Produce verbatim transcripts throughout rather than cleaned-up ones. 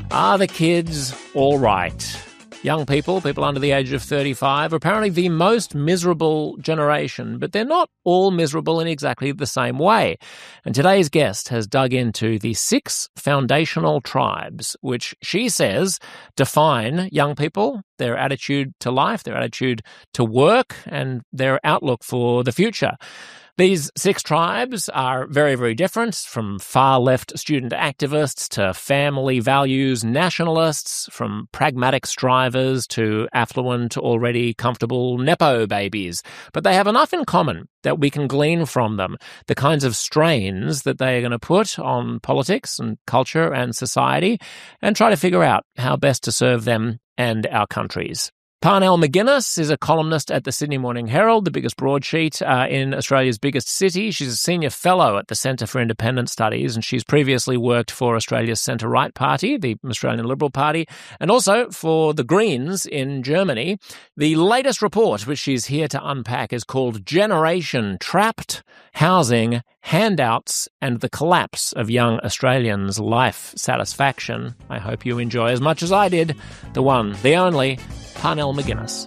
Are the kids all right? Young people, people under the age of thirty-five, are apparently the most miserable generation, but they're not all miserable in exactly the same way. And today's guest has dug into the six foundational tribes, which she says define young people, their attitude to life, their attitude to work, and their outlook for the future. These six tribes are very, very different, from far-left student activists to family values nationalists, from pragmatic strivers to affluent, already comfortable Nepo babies. But they have enough in common that we can glean from them the kinds of strains that they are going to put on politics and culture and society, and try to figure out how best to serve them and our countries. Parnell McGuinness is a columnist at the Sydney Morning Herald, the biggest broadsheet uh, in Australia's biggest city. She's a senior fellow at the Centre for Independent Studies, and she's previously worked for Australia's centre-right party, the Australian Liberal Party, and also for the Greens in Germany. The latest report, which she's here to unpack, is called Generation Trapped: Housing, Handouts, and the Collapse of Young Australians' Life Satisfaction. I hope you enjoy as much as I did the one, the only, Parnell McGuinness.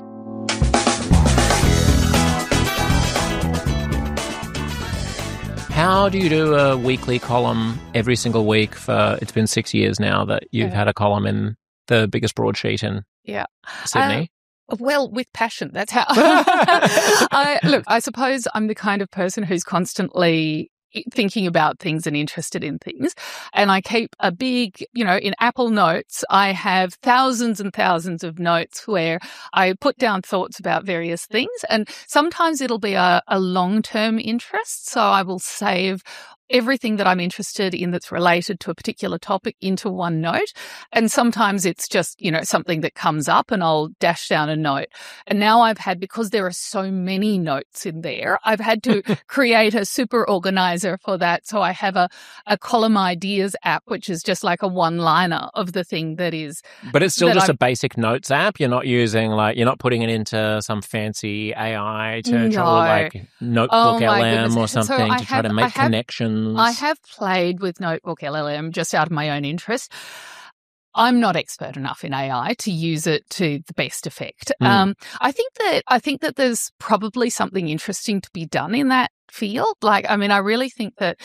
How do you do a weekly column every single week for, it's been six years now that you've yeah. had a column in the biggest broadsheet in yeah. Sydney? Uh, well, with passion. That's how. I, look, I suppose I'm the kind of person who's constantly thinking about things and interested in things. And I keep a big, you know, in Apple Notes, I have thousands and thousands of notes where I put down thoughts about various things. And sometimes it'll be a, a long-term interest. So I will save everything that I'm interested in that's related to a particular topic into one note. And sometimes it's just, you know, something that comes up and I'll dash down a note. And now I've had, because there are so many notes in there, I've had to create a super organizer for that. So I have a, a column ideas app, which is just like a one-liner of the thing that is. But it's still just I'm, a basic notes app. You're not using like, you're not putting it into some fancy A I to no. try like Notebook oh L M goodness. or something so to try have, to make have, connections. I have played with Notebook L L M just out of my own interest. I'm not expert enough in A I to use it to the best effect. Mm. Um, I think that I think that there's probably something interesting to be done in that field. Like, I mean, I really think that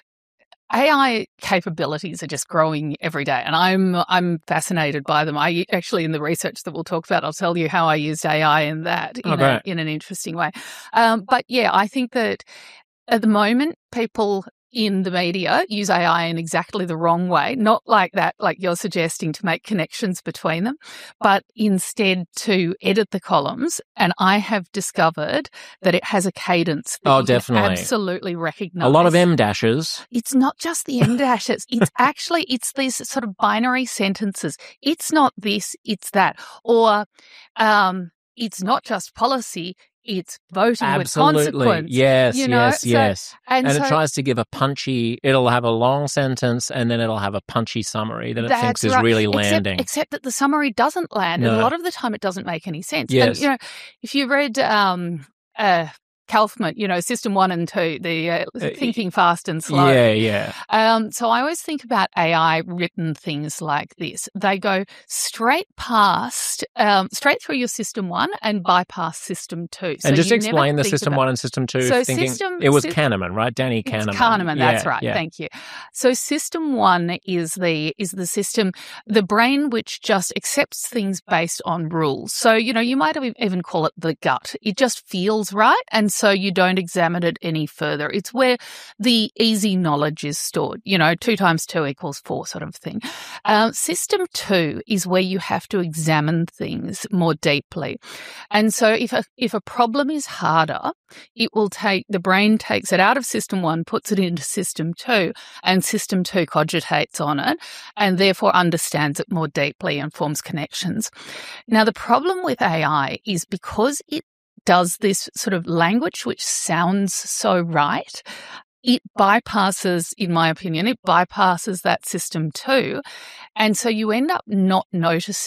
A I capabilities are just growing every day, and I'm I'm fascinated by them. I actually, in the research that we'll talk about, I'll tell you how I used A I in that in, okay. a, in an interesting way. Um, but yeah, I think that at the moment, people in the media use A I in exactly the wrong way, not like that, like you're suggesting, to make connections between them, but instead to edit the columns. And I have discovered that it has a cadence that oh, you definitely. can absolutely recognize. A lot of M dashes. It's not just the M dashes. It's actually, it's these sort of binary sentences. It's not this, it's that. Or um, it's not just policy. It's voting Absolutely. with consequence. Yes, you know? yes, so, yes. And, and so, it tries to give a punchy, it'll have a long sentence and then it'll have a punchy summary that it thinks is right. really except, landing. Except that the summary doesn't land. No. And a lot of the time it doesn't make any sense. Yes. And, you know, if you read um, uh, Kaufman, you know, System One and Two, the uh, thinking fast and slow. Yeah, yeah. Um, so I always think about A I written things like this. They go straight past, um, straight through your System One and bypass System Two. So and just you explain never the System about, One and System Two so thinking. system, it was sy- Kahneman, right? Danny Kahneman. It's Kahneman, yeah, that's right. Yeah. Thank you. So System One is the is the system, the brain which just accepts things based on rules. So, you know, you might even call it the gut. It just feels right, and so you don't examine it any further. It's where the easy knowledge is stored, you know, two times two equals four sort of thing. Um, system two is where you have to examine things more deeply. And so if a, if a problem is harder, it will take, the brain takes it out of system one, puts it into system two, and system two cogitates on it and therefore understands it more deeply and forms connections. Now, the problem with A I is because it does this sort of language which sounds so right, it bypasses, in my opinion, it bypasses that system too. And so you end up not noticing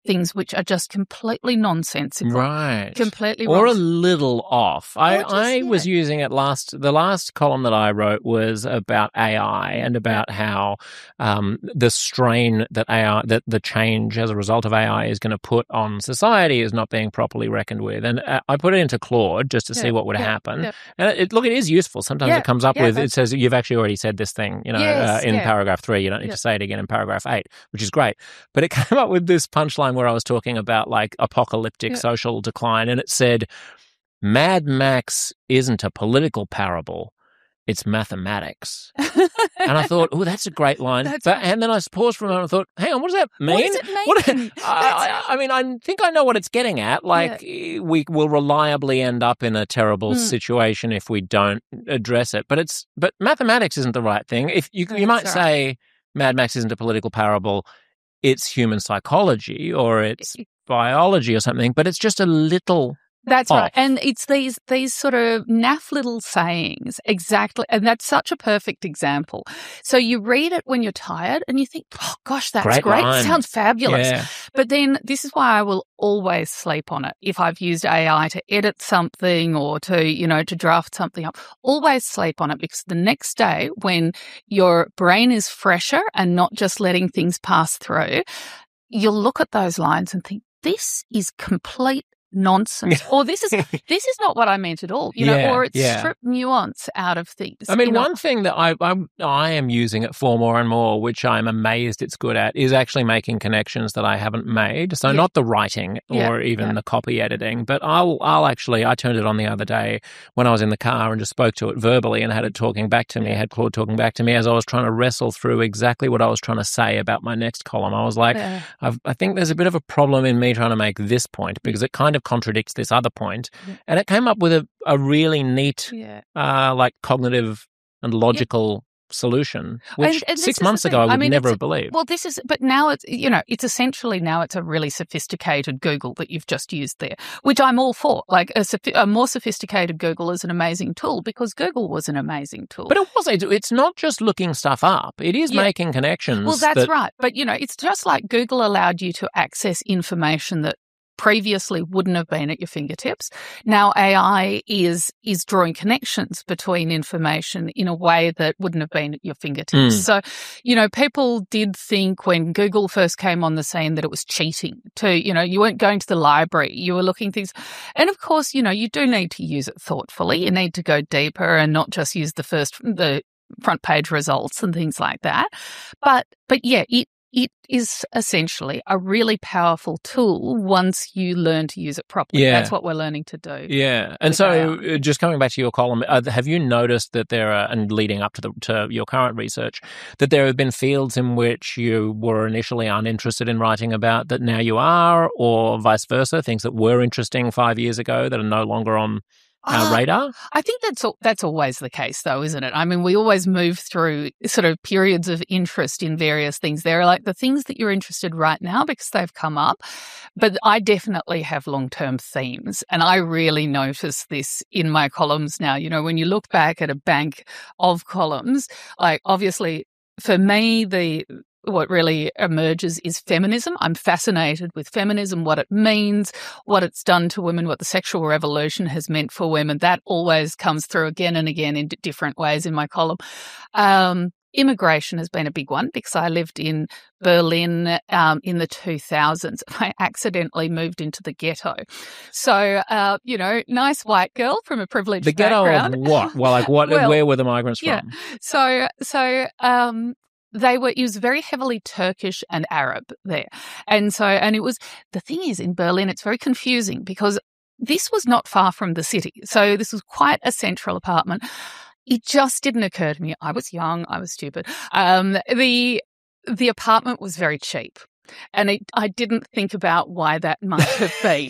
things which are just completely nonsensical. Right. Completely Or wrong. a little off. I, just, I yeah. was using it last, the last column that I wrote was about A I and about how um, the strain that A I, that the change as a result of A I is going to put on society is not being properly reckoned with. And uh, I put it into Claude just to Yeah, see what would yeah, happen. yeah. And it, look, it is useful. Sometimes Yeah, it comes up yeah, with, that's- it says, you've actually already said this thing, you know, Yes, uh, in yeah. paragraph three. You don't need Yeah. to say it again in paragraph eight, which is great. But it came up with this punchline where I was talking about like apocalyptic Yeah. social decline, and it said, Mad Max isn't a political parable, it's mathematics. And I thought, oh, that's a great line. That's But, right. and then I paused for a moment and thought, hang on, what does that mean? What does it mean? What- That's I, I, I mean, I think I know what it's getting at. Like, we will reliably end up in a terrible Mm. situation if we don't address it. But it's but mathematics isn't the right thing. If you you might That's right. say Mad Max isn't a political parable, it's human psychology or it's biology or something, but it's just a little. That's off. right. And it's these these sort of naff little sayings, exactly. And that's such a perfect example. So you read it when you're tired and you think, oh, gosh, that's Great great. line. Sounds fabulous. Yeah. But then this is why I will always sleep on it. If I've used A I to edit something or to, you know, to draft something up, always sleep on it, because the next day when your brain is fresher and not just letting things pass through, you'll look at those lines and think, this is complete nonsense, or this is this is not what I meant at all, you know, Yeah, or it's yeah. stripped nuance out of things. I mean, you know. one thing that I, I I am using it for more and more, which I'm amazed it's good at, is actually making connections that I haven't made. So Yeah. not the writing or Yeah, even yeah. the copy editing, but I'll I'll actually I turned it on the other day when I was in the car and just spoke to it verbally and had it talking back to me, Yeah. had Claude talking back to me as I was trying to wrestle through exactly what I was trying to say about my next column. I was like, Yeah. I've, I think there's a bit of a problem in me trying to make this point because it kind of contradicts this other point. Yeah. And it came up with a, a really neat, Yeah. uh, like cognitive and logical solution, which And- and this six is the months thing. ago I I would mean, never it's- have believed. Well, this is, but now it's, you know, it's essentially now it's a really sophisticated Google that you've just used there, which I'm all for. Like a, sophi- a more sophisticated Google is an amazing tool because Google was an amazing tool. But it was, it- it's not just looking stuff up. It is Yeah. making connections. Well, that's that, right. But, you know, it's just like Google allowed you to access information that previously wouldn't have been at your fingertips. Now A I is is drawing connections between information in a way that wouldn't have been at your fingertips. Mm. So, you know, people did think when Google first came on the scene that it was cheating to, you know, you weren't going to the library, you were looking things. And of course, you know, you do need to use it thoughtfully. You need to go deeper and not just use the first, the front page results and things like that. But, but yeah, it, It is essentially a really powerful tool once you learn to use it properly. Yeah. That's what we're learning to do. Yeah. And with so A I. uh, just coming back to your column, uh, have you noticed that there are, and leading up to the to your current research, that there have been fields in which you were initially uninterested in writing about that now you are, or vice versa, things that were interesting five years ago that are no longer on our Ah, radar? I think that's al- that's always the case, though, isn't it? I mean, we always move through sort of periods of interest in various things. There are like the things that you're interested right now because they've come up, but I definitely have long-term themes, and I really notice this in my columns now. You know, when you look back at a bank of columns, like obviously for me, the what really emerges is feminism. I'm fascinated with feminism, what it means, what it's done to women, what the sexual revolution has meant for women. That always comes through again and again in d- different ways in my column. Um, immigration has been a big one because I lived in Berlin um, in the two thousands. I accidentally moved into the ghetto. So, uh, you know, nice white girl from a privileged The ghetto background. of what? Well, like what? Well, where were the migrants yeah. from? So, so, um, they were, it was very heavily Turkish and Arab there. And so, and it was, the thing is in Berlin, it's very confusing because this was not far from the city. So this was quite a central apartment. It just didn't occur to me. I was young. I was stupid. Um, the, the apartment was very cheap. And it, I didn't think about why that might have been.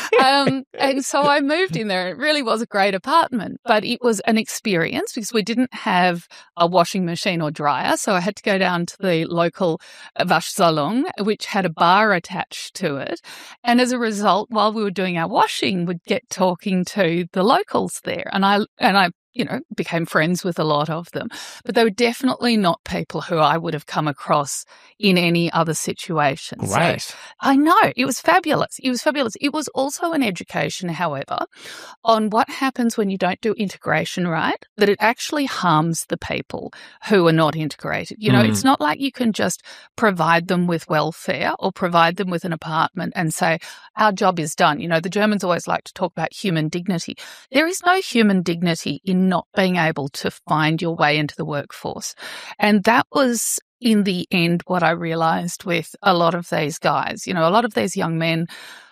um, and so I moved in there. It really was a great apartment, but it was an experience because we didn't have a washing machine or dryer. So I had to go down to the local Waschsalon, which had a bar attached to it. And as a result, while we were doing our washing, we'd get talking to the locals there. And I, and I, you know, became friends with a lot of them. But they were definitely not people who I would have come across in any other situation. Great. So, I know. It was fabulous. It was fabulous. It was also an education, however, on what happens when you don't do integration right, that it actually harms the people who are not integrated. You know, Mm. it's not like you can just provide them with welfare or provide them with an apartment and say, our job is done. You know, the Germans always like to talk about human dignity. There is no human dignity in not being able to find your way into the workforce. And that was, in the end, what I realized with a lot of these guys. You know, a lot of these young men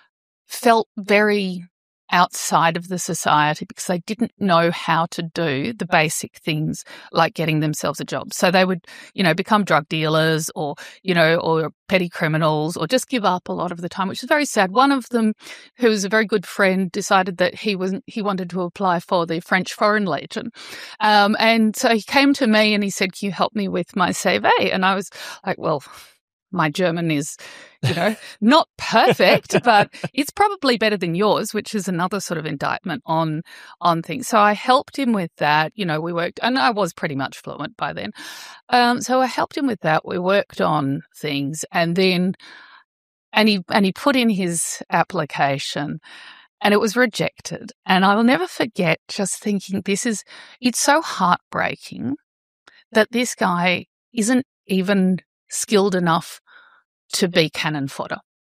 felt very outside of the society because they didn't know how to do the basic things like getting themselves a job. So they would, you know, become drug dealers or, you know, or petty criminals or just give up a lot of the time, which is very sad. One of them, who was a very good friend, decided that he wasn't, he wanted to apply for the French Foreign Legion. Um, and so he came to me and he said, can you help me with my C V? And I was like, well, my German is, you know, not perfect, but it's probably better than yours, which is another sort of indictment on on things. So I helped him with that. You know, we worked, and I was pretty much fluent by then. Um, so I helped him with that. We worked on things, and then, and he and he put in his application, and it was rejected. And I will never forget just thinking, this is, it's so heartbreaking that this guy isn't even skilled enough to be cannon fodder.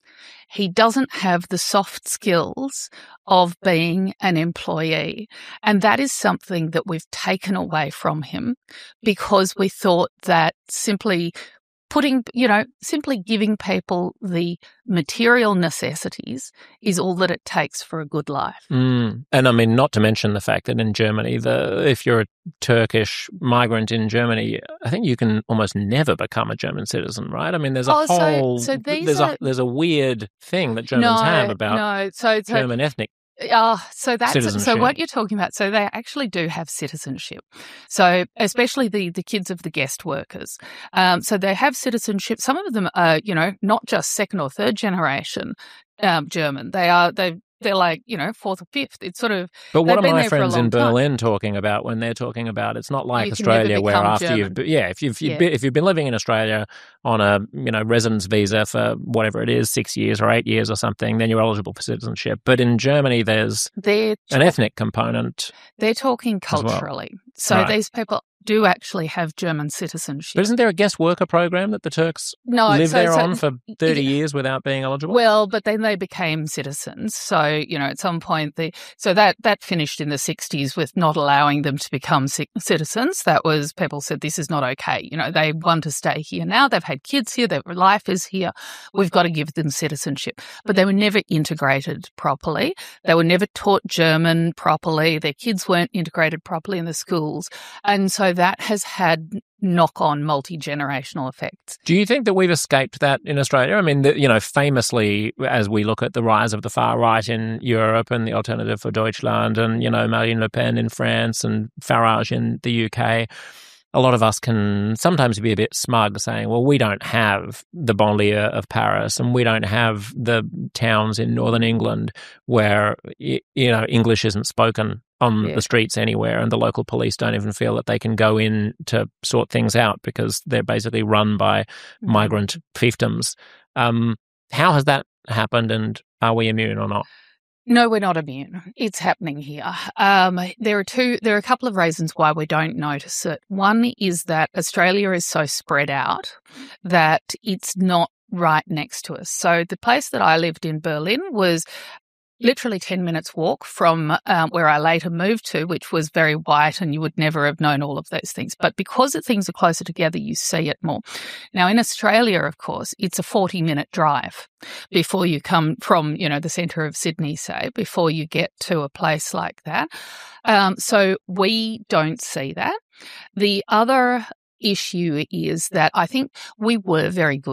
He doesn't have the soft skills of being an employee. And that is something that we've taken away from him because we thought that simply putting, you know, simply giving people the material necessities is all that it takes for a good life. Mm. And I mean, not to mention the fact that in Germany, the if you're a Turkish migrant in Germany, I think you can almost never become a German citizen, right? I mean, there's a Oh, so- whole, so these there's are- a there's a weird thing that Germans no, have about no. So, so German ethnic. Uh, so that's so Citizenship. what you're talking about. So they actually do have citizenship. So especially the, the kids of the guest workers. Um, so they have citizenship. Some of them are, you know, not just second or third generation um, German. They are they they're like, you know, fourth or fifth. It's sort of. But what they've are been my there for a friends in long time. Berlin talking about when they're talking about it's not like You can never Australia where become after German. you've be- yeah if you've, you've Yeah. been, if you've been living in Australia on a you know residence visa for whatever it is six years or eight years or something, then you're eligible for citizenship. But in Germany, there's They're an ethnic component. they're talking well. culturally. So Right. these people do actually have German citizenship. But isn't there a guest worker program that the Turks no, live so, there so, on for thirty yeah. years without being eligible? Well, but then they became citizens. So, you know, at some point, the so that that finished in the sixties with not allowing them to become ci- citizens. That was, people said, this is not okay. You know, they want to stay here now. They've had kids here. Their life is here. We've got to give them citizenship. But they were never integrated properly. They were never taught German properly. Their kids weren't integrated properly in the schools. And so that has had knock-on multi-generational effects. Do you think that we've escaped that in Australia? I mean, the, you know, famously, as we look at the rise of the far right in Europe and the Alternative for Deutschland and, you know, Marine Le Pen in France and Farage in the U K, a lot of us can sometimes be a bit smug saying, well, we don't have the banlieue of Paris and we don't have the towns in northern England where, you know, English isn't spoken on Yeah. the streets anywhere and the local police don't even feel that they can go in to sort things out because they're basically run by migrant fiefdoms. Um, how has that happened and are we immune or not? No, we're not immune. It's happening here. Um, there are two, there are a couple of reasons why we don't notice it. One is that Australia is so spread out that it's not right next to us. So the place that I lived in, Berlin, was literally ten minutes walk from um, where I later moved to, which was very white, and you would never have known all of those things. But because things are closer together, you see it more. Now, in Australia, of course, it's a forty-minute drive before you come from, you know, the centre of Sydney, say, before you get to a place like that. Um, so we don't see that. The other issue is that I think we were very good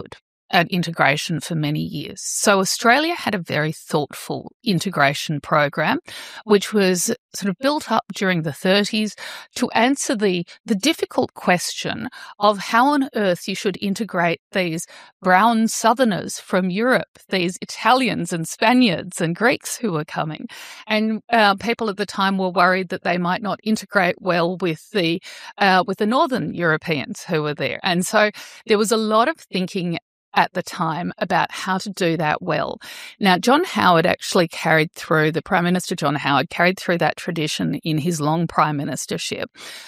at integration for many years. So Australia had a very thoughtful integration program, which was sort of built up during the thirties to answer the, the difficult question of how on earth you should integrate these brown southerners from Europe, these Italians and Spaniards and Greeks who were coming. And uh, people at the time were worried that they might not integrate well with the uh, with the northern Europeans who were there. And so there was a lot of thinking at the time about how to do that well. Now, John Howard actually carried through, the Prime Minister John Howard carried through that tradition in his long prime ministership.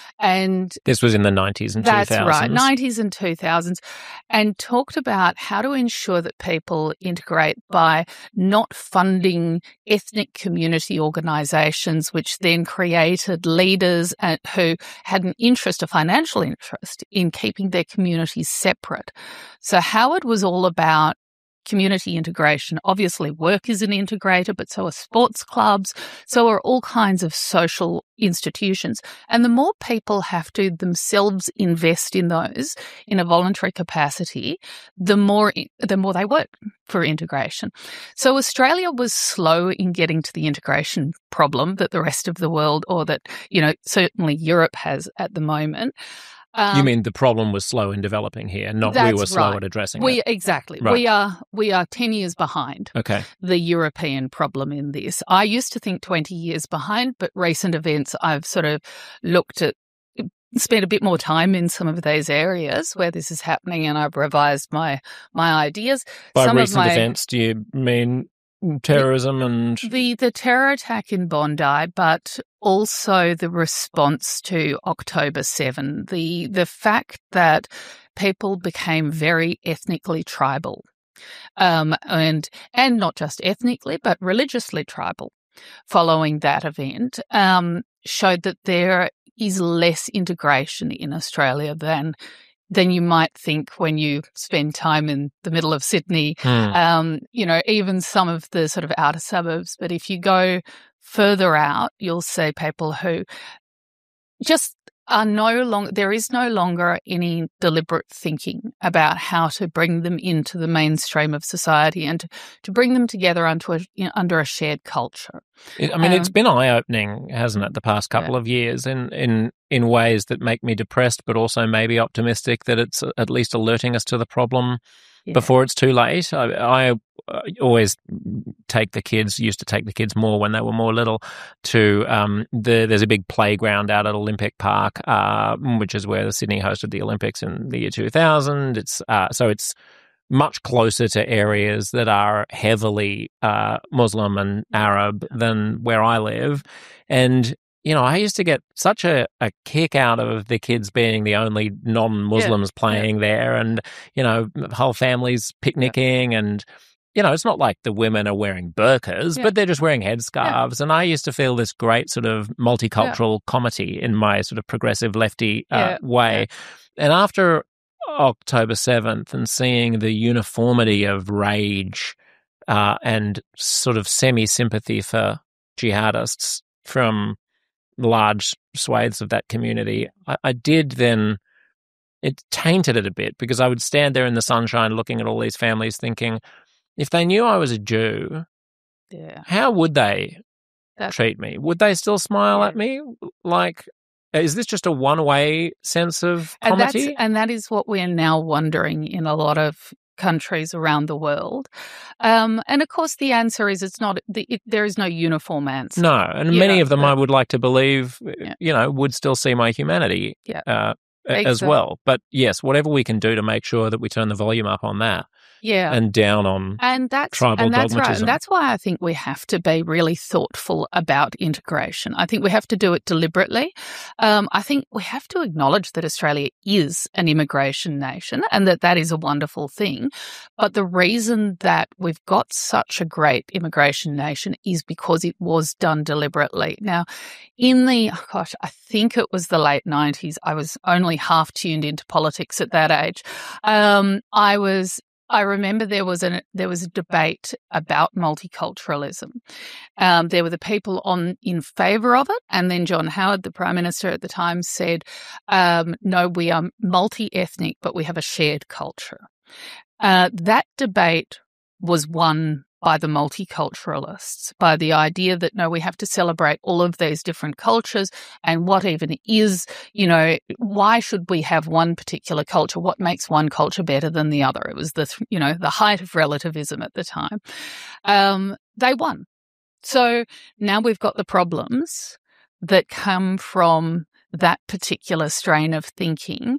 And this was in the nineties and that's two thousands. That's right, nineties and two thousands, and talked about how to ensure that people integrate by not funding ethnic community organisations, which then created leaders and, who had an interest, a financial interest, in keeping their communities separate. So Howard was all about community integration. Obviously, work is an integrator, but so are sports clubs, so are all kinds of social institutions. And the more people have to themselves invest in those in a voluntary capacity, the more the more they work for integration. So Australia was slow in getting to the integration problem that the rest of the world, or that, you know, certainly Europe has at the moment. Um, you mean the problem was slow in developing here, not we were slow right. at addressing we, it? Exactly. Right. We are we are ten years behind okay. the European problem in this. I used to think twenty years behind, but recent events I've sort of looked at, spent a bit more time in some of these areas where this is happening, and I've revised my my ideas. By some recent of my, events, do you mean terrorism and the the terror attack in Bondi, but also the response to October seventh, the the fact that people became very ethnically tribal, um, and and not just ethnically but religiously tribal following that event, um, showed that there is less integration in Australia than than you might think when you spend time in the middle of Sydney, hmm. um, you know, even some of the sort of outer suburbs. But if you go further out, you'll see people who just are no longer, there is no longer any deliberate thinking about how to bring them into the mainstream of society and to, to bring them together onto a, you know, under a shared culture. I mean, um, it's been eye-opening, hasn't it, the past couple yeah. of years in, in in ways that make me depressed, but also maybe optimistic that it's at least alerting us to the problem yeah. before it's too late. I, I always take the kids, used to take the kids more when they were more little, to um, the, there's a big playground out at Olympic Park, uh, which is where the Sydney hosted the Olympics in the year two thousand. It's uh, so it's much closer to areas that are heavily uh, Muslim and Arab than where I live. And, you know, I used to get such a, a kick out of the kids being the only non-Muslims yeah. playing yeah. there, and, you know, whole families picnicking yeah. and, you know, it's not like the women are wearing burqas, yeah. but they're just wearing headscarves. Yeah. And I used to feel this great sort of multicultural yeah. comity in my sort of progressive lefty uh, yeah. way. Yeah. And after October seventh and seeing the uniformity of rage uh, and sort of semi-sympathy for jihadists from large swathes of that community, I, I did then, it tainted it a bit, because I would stand there in the sunshine looking at all these families thinking, if they knew I was a Jew, yeah. how would they That's, treat me? Would they still smile yeah. at me? Like, is this just a one-way sense of comedy? And, that's, and that is what we're now wondering in a lot of countries around the world. Um, and, of course, the answer is it's not the, it, there is no uniform answer. No, and yeah, many of them but, I would like to believe, yeah. you know, would still see my humanity yeah. uh, exactly. as well. But, yes, whatever we can do to make sure that we turn the volume up on that. Yeah. And down on and that's, tribal and that's dogmatism. Right. And that's why I think we have to be really thoughtful about integration. I think we have to do it deliberately. Um, I think we have to acknowledge that Australia is an immigration nation and that that is a wonderful thing. But the reason that we've got such a great immigration nation is because it was done deliberately. Now, in the, oh gosh, I think it was the late nineties, I was only half tuned into politics at that age. Um, I was I remember there was a there was a debate about multiculturalism. Um, there were the people on in favour of it, and then John Howard, the Prime Minister at the time, said, um, "No, we are multi-ethnic, but we have a shared culture." Uh, that debate was won by the multiculturalists, by the idea that, no, we have to celebrate all of these different cultures, and what even is, you know, why should we have one particular culture? What makes one culture better than the other? It was the, you know, the height of relativism at the time. Um, they won. So now we've got the problems that come from that particular strain of thinking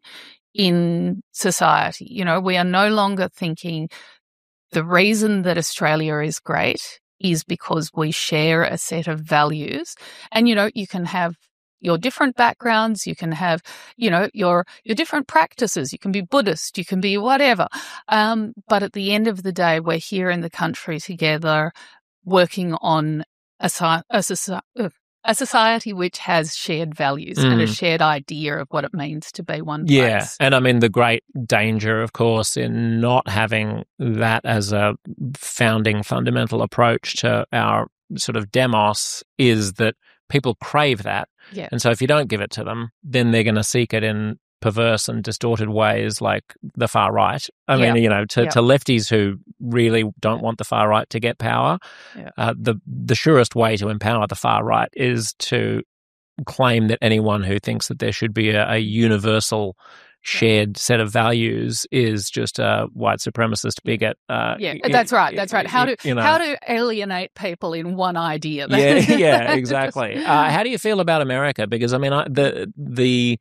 in society. You know, we are no longer thinking the reason that Australia is great is because we share a set of values. And, you know, you can have your different backgrounds, you can have, you know, your your different practices. You can be Buddhist, you can be whatever. Um, but at the end of the day, we're here in the country together working on a, a, a, a society which has shared values mm. and a shared idea of what it means to be one place. Yeah, and I mean the great danger, of course, in not having that as a founding fundamental approach to our sort of demos is that people crave that. Yeah. And so if you don't give it to them, then they're going to seek it in perverse and distorted ways like the far right. I yep. mean, you know, to, yep. to lefties who really don't want the far right to get power, yep. uh, the the surest way to empower the far right is to claim that anyone who thinks that there should be a, a universal shared set of values is just a white supremacist bigot. Uh, yeah, that's right. That's right. How to you know, how to alienate people in one idea. yeah, yeah, exactly. Uh, how do you feel about America? Because I mean, I, the the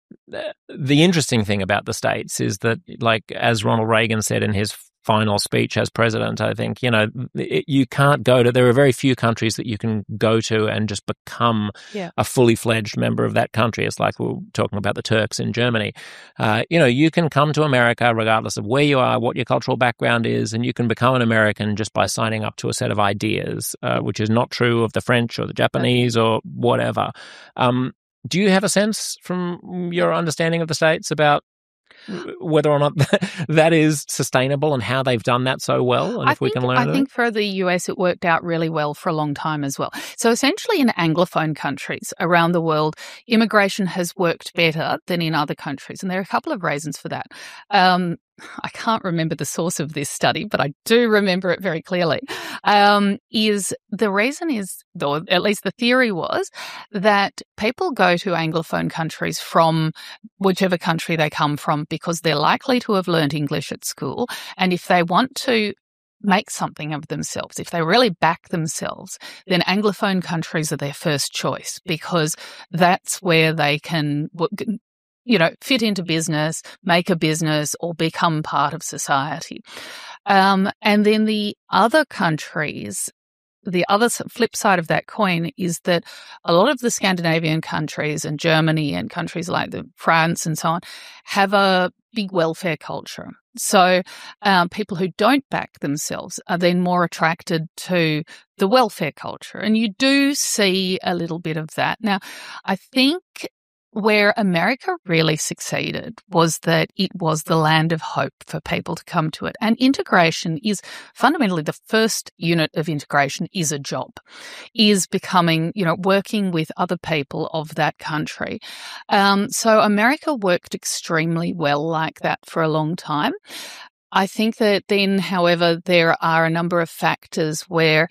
The interesting thing about the States is that, like, as Ronald Reagan said in his final speech as president, I think, you know, it, you can't go to, there are very few countries that you can go to and just become yeah. a fully fledged member of that country. It's like we were talking about the Turks in Germany. Uh, you know, you can come to America regardless of where you are, what your cultural background is, and you can become an American just by signing up to a set of ideas, uh, which is not true of the French or the Japanese or whatever. Um, Do you have a sense from your understanding of the States about whether or not that is sustainable and how they've done that so well, and I if we think, can learn I of think it? for the U S it worked out really well for a long time as well. So essentially in Anglophone countries around the world, immigration has worked better than in other countries, and there are a couple of reasons for that. Um, I can't remember the source of this study, but I do remember it very clearly, um, is the reason is, or at least the theory was, that people go to Anglophone countries from whichever country they come from because they're likely to have learned English at school. And if they want to make something of themselves, if they really back themselves, then Anglophone countries are their first choice because that's where they can, you know, fit into business, make a business, or become part of society. Um, and then the other countries, the other flip side of that coin is that a lot of the Scandinavian countries and Germany and countries like the France and so on have a big welfare culture. So um, people who don't back themselves are then more attracted to the welfare culture. And you do see a little bit of that. Now, I think where America really succeeded was that it was the land of hope for people to come to it. And integration is fundamentally the first unit of integration is a job, is becoming, you know, working with other people of that country. Um, so America worked extremely well like that for a long time. I think that then, however, there are a number of factors where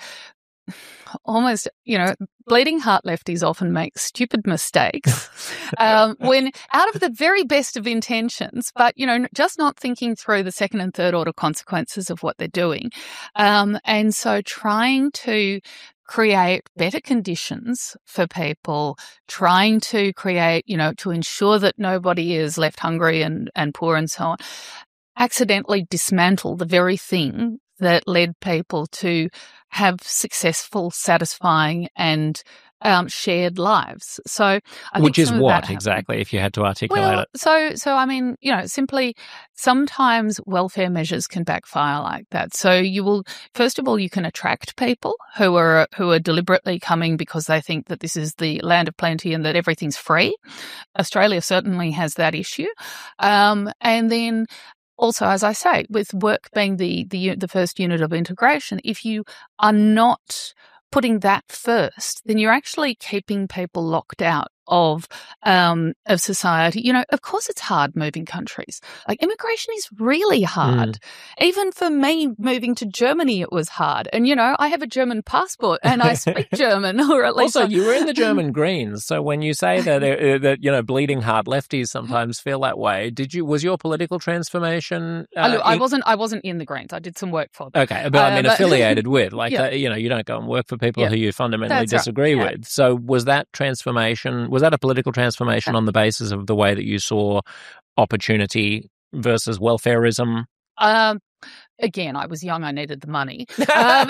almost, you know, bleeding heart lefties often make stupid mistakes um, when out of the very best of intentions, but, you know, just not thinking through the second and third order consequences of what they're doing. Um, and so trying to create better conditions for people, trying to create, you know, to ensure that nobody is left hungry and, and poor and so on, accidentally dismantle the very thing that led people to have successful, satisfying and um, shared lives. So, I Which think is what exactly, if you had to articulate well, it? So, so I mean, you know, simply sometimes welfare measures can backfire like that. So you will, first of all, you can attract people who are who are deliberately coming because they think that this is the land of plenty and that everything's free. Australia certainly has that issue, um, and then. Also, as I say, with work being the, the the first unit of integration, if you are not putting that first, then you're actually keeping people locked out of um, of society. You know, of course, it's hard moving countries. Like immigration is really hard. Mm. Even for me, moving to Germany, it was hard. And you know, I have a German passport and I speak German, or at least also I- you were in the German Greens. So when you say that uh, that you know bleeding heart lefties sometimes feel that way, did you was your political transformation? Uh, I, I in- wasn't. I wasn't in the Greens. I did some work for them. Okay, but I mean uh, but- affiliated with, like yeah. uh, you know, you don't go and work for people yeah. who you fundamentally That's disagree right. yeah. with. So was that transformation? Was that a political transformation on the basis of the way that you saw opportunity versus welfareism? Um. Again, I was young. I needed the money, um,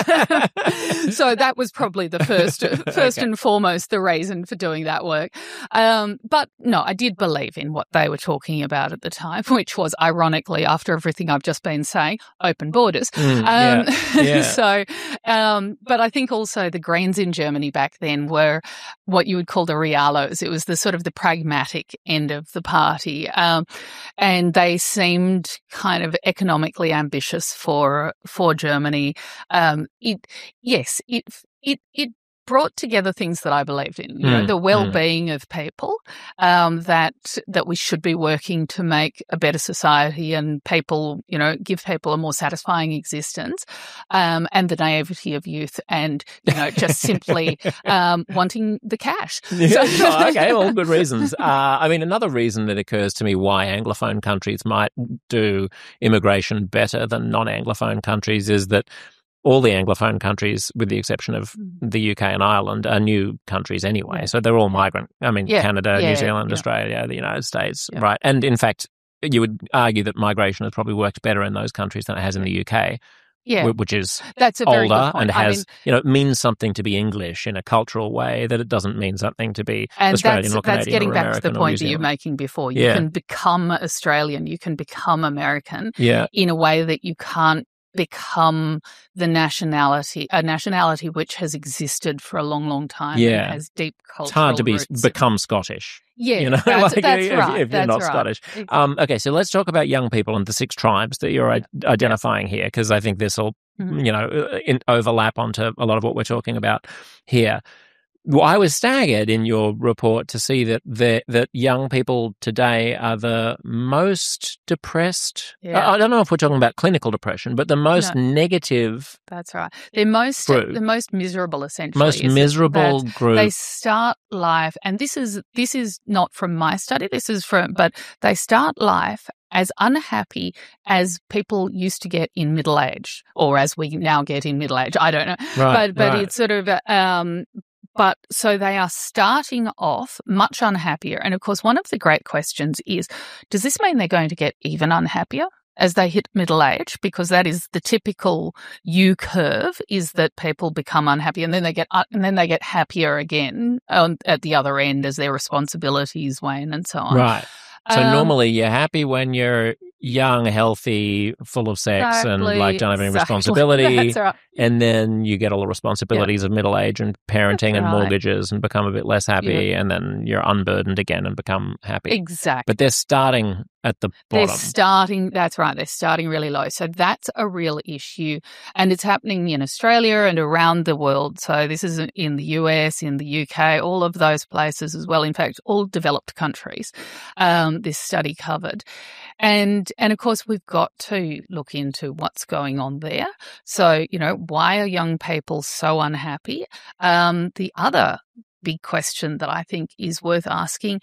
so that was probably the first, first Okay. and foremost, the reason for doing that work. Um, but no, I did believe in what they were talking about at the time, which was, ironically, after everything I've just been saying, open borders. Mm, um, yeah, yeah. so, um, but I think also the Greens in Germany back then were what you would call the Realos. It was the sort of the pragmatic end of the party, um, and they seemed kind of economically ambitious for for Germany. Um, it yes, it it it brought together things that I believed in. You Mm, know, the well-being mm. of people. Um, that that we should be working to make a better society and people, you know, give people a more satisfying existence. Um, and the naivety of youth, and you know, just simply um, wanting the cash. Yeah, oh, okay, all good reasons. Uh, I mean, another reason that occurs to me why Anglophone countries might do immigration better than non-Anglophone countries is that all the Anglophone countries, with the exception of the U K and Ireland, are new countries anyway. Yeah. So they're all migrant. I mean, Yeah. Canada, Yeah, New Zealand, yeah. Australia, the United States, Yeah. right? And in fact, you would argue that migration has probably worked better in those countries than it has in the U K, Yeah, wh- which is that's a very older good point. and I has, mean, you know, it means something to be English in a cultural way that it doesn't mean something to be And Australian that's, or Canadian that's getting or back American to the or New point that you're Zealand. making before. You Yeah. can become Australian, you can become American Yeah. in a way that you can't become the nationality, a nationality which has existed for a long, long time Yeah. and has deep cultural It's hard to be roots. become Scottish. Yeah, You know, that's, like that's if, right. if you're that's not right. Scottish. Ex- Um, okay, so let's talk about young people and the six tribes that you're Yeah. i- identifying here, because I think this will, Mhm. you know, uh, in, overlap onto a lot of what we're talking about here. Well, I was staggered in your report to see that the, that young people today are the most depressed. Yeah. I, I don't know if we're talking about clinical depression, but the most No. negative, That's right. They're most Group. the most miserable, essentially. most is that- miserable that group. They start life, and this is this is not from my study. This is from, but they start life as unhappy as people used to get in middle age, or as we now get in middle age. I don't know, Right, but but right. it's sort of um. But so they are starting off much unhappier. And of course, one of the great questions is, does this mean they're going to get even unhappier as they hit middle age? Because that is the typical U curve, is that people become unhappy and then they get, uh, and then they get happier again um, at the other end as their responsibilities wane and so on. Right. So Um, normally you're happy when you're young, healthy, full of sex, and Exactly, like don't have any exactly. responsibility. That's right. And then you get all the responsibilities of middle age and parenting That's and right. mortgages and become a bit less happy. And then you're unburdened again and become happy. Exactly. But they're starting at the They're bottom. starting, that's right, they're starting really low. So that's a real issue. And it's happening in Australia and around the world. So this is in the U S, in the U K, all of those places as well. In fact, all developed countries, um, this study covered. And, and of course, we've got to look into what's going on there. So, you know, why are young people so unhappy? Um, the other big question that I think is worth asking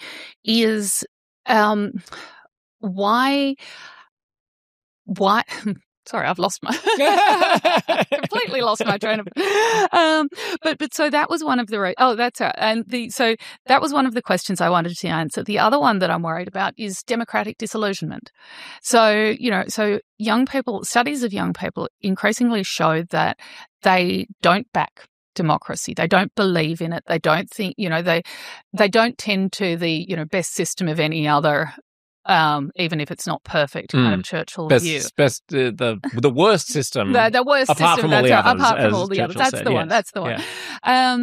is, um, why, why, sorry, I've lost my, completely lost my train of, um, but, but so that was one of the, re- oh, that's right. And the, so that was one of the questions I wanted to answer. The other one that I'm worried about is democratic disillusionment. So, you know, so young people, studies of young people increasingly show that they don't back democracy. They don't believe in it. They don't think, you know, they, they don't tend to the, you know, best system of any other, um, even if it's not perfect, kind Mm. of Churchill Best, view. best, uh, the the worst system. The, the worst apart system, from all that's the right, others, apart from as all the others. Churchill That's said, the one. yes. That's the one. Yeah. Um,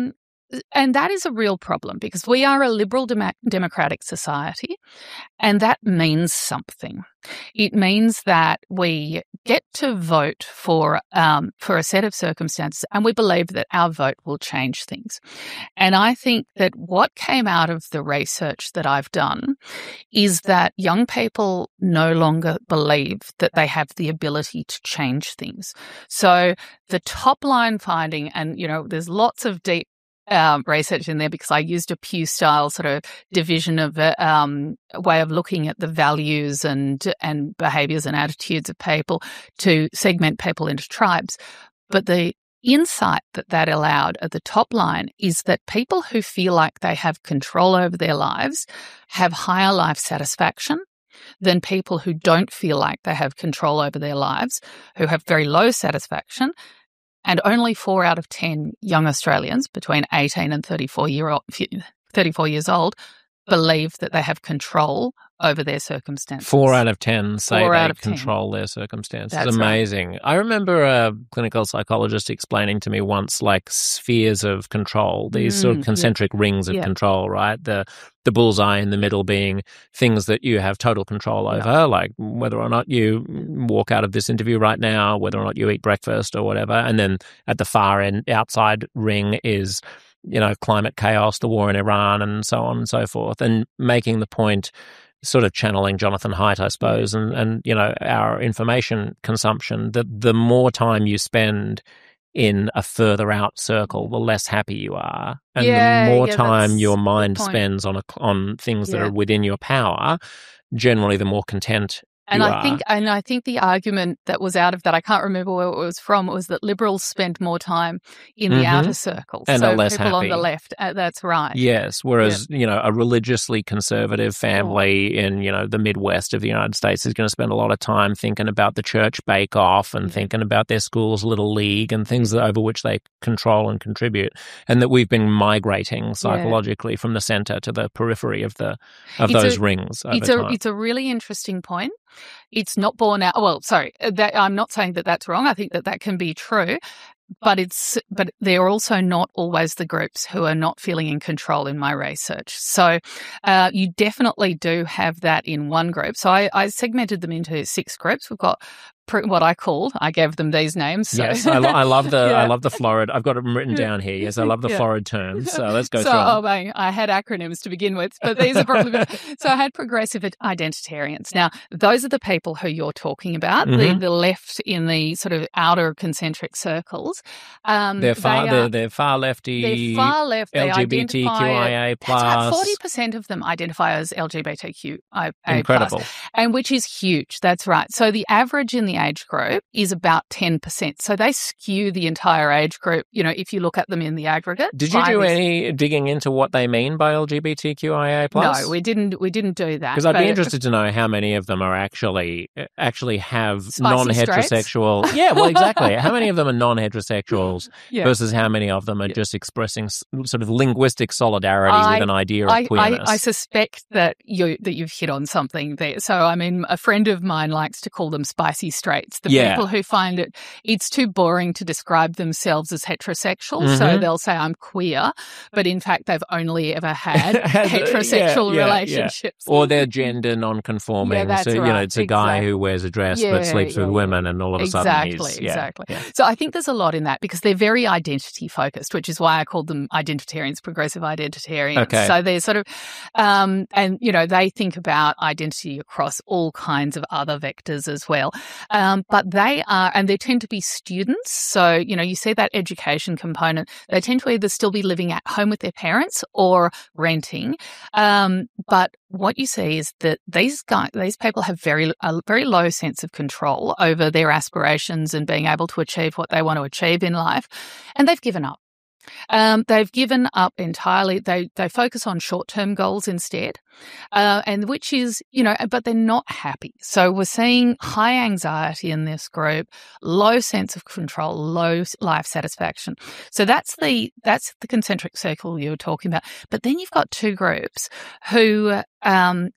and that is a real problem because we are a liberal dem- democratic society, and that means something. It means that we get to vote for um, for a set of circumstances, and we believe that our vote will change things. And I think that what came out of the research that I've done is that young people no longer believe that they have the ability to change things. So the top line finding, and, you know, there's lots of deep Um, research in there because I used a Pew-style sort of division of a um, way of looking at the values and and behaviours and attitudes of people to segment people into tribes. But the insight that that allowed at the top line is that people who feel like they have control over their lives have higher life satisfaction than people who don't feel like they have control over their lives, who have very low satisfaction. And only four out of ten young Australians between eighteen and thirty-four, year old, thirty-four years old believe that they have control over their circumstances. Four out of ten say Four they out of control ten. their circumstances. That's amazing. Right. I remember a clinical psychologist explaining to me once, like, spheres of control, these Mm, sort of concentric yeah. rings of yeah. control, right? The the bullseye in the middle being things that you have total control over, Yeah. like whether or not you walk out of this interview right now, whether or not you eat breakfast or whatever. And then at the far end, outside ring is, you know, climate chaos, the war in Iran, and so on and so forth. And making the point, sort of channeling Jonathan Haidt, I suppose, and, and you know, our information consumption, that the more time you spend in a further out circle, the less happy you are. And Yeah, the more yeah, time that's your a good mind point. spends on a, on things that Yeah. are within your power, generally the more content And you I are. think, and I think the argument that was out of that, I can't remember where it was from, was that liberals spend more time in the Mhm. outer circle. And so are less people on happy. the left, uh, that's right. Yes, whereas, you know, a religiously conservative family in, you know, the Midwest of the United States is going to spend a lot of time thinking about the church bake-off and Yeah. thinking about their school's little league and things that, over which they control and contribute, and that we've been migrating psychologically from the center to the periphery of the of It's those a- rings over It's a time. it's a really interesting point. It's not borne out. Well, sorry, that, I'm not saying that that's wrong. I think that that can be true, but it's but they're also not always the groups who are not feeling in control in my research. So uh, you definitely do have that in one group. So I, I segmented them into six groups. We've got pr- what I called. I gave them these names. So. Yes, I, lo- I love the Yeah. I love the florid. I've got them written down here. Yes, I love the Yeah. florid terms. So let's go so, through oh, them. man, I had acronyms to begin with, but these are probably so I had progressive identitarians. Now, those are the people who you're talking about, the, Mhm. the left in the sort of outer concentric circles. Um, They're far they they're, are, they're far lefty. they're far left. They LGBTQIA plus. That's right. Forty percent of them identify as LGBTQIA plus, Incredible. and which is huge. That's right. So the average in the age group is about ten percent. So they skew the entire age group. You know, if you look at them in the aggregate. Did you by do this- any digging into what they mean by LGBTQIA plus? No, we didn't. We didn't do that. Because I'd but- be interested to know how many of them are actually actually have Spicy non-heterosexual. Yeah, well, exactly. How many of them are non-heterosexuals Yeah. versus how many of them are Yeah. just expressing s- sort of linguistic solidarity I- with an idea of I, I, queerness? I suspect that you that you've hit on something there. So, I mean, a friend of mine likes to call them spicy straights. The Yeah. people who find it it's too boring to describe themselves as heterosexual, so Mhm. they'll say I'm queer, but in fact they've only ever had Had- heterosexual yeah, yeah, yeah. relationships. Or they're gender non-conforming. Yeah, that's so, you know, right. it's a guy Exactly. who wears a dress Yeah, but sleeps yeah, with yeah. women, and all of a sudden Exactly, he's... yeah, exactly. yeah. So I think there's a lot in that because they're very identity focused, which is why I called them identitarians, progressive identitarians. Okay. So they're sort of, um, and you know, they think about identity across all kinds of other vectors as well. Um, but they are, and they tend to be students. So, you know, you see that education component. They tend to either still be living at home with their parents or renting. Um, but what you see is that these guys, these people have very, a very low sense of control over their aspirations and being able to achieve what they want to achieve in life. And they've given up. Um, they've given up entirely. They they focus on short-term goals instead, uh, and which is, you know, but they're not happy. So we're seeing high anxiety in this group, low sense of control, low life satisfaction. So that's the that's the concentric circle you were talking about. But then you've got two groups who, um,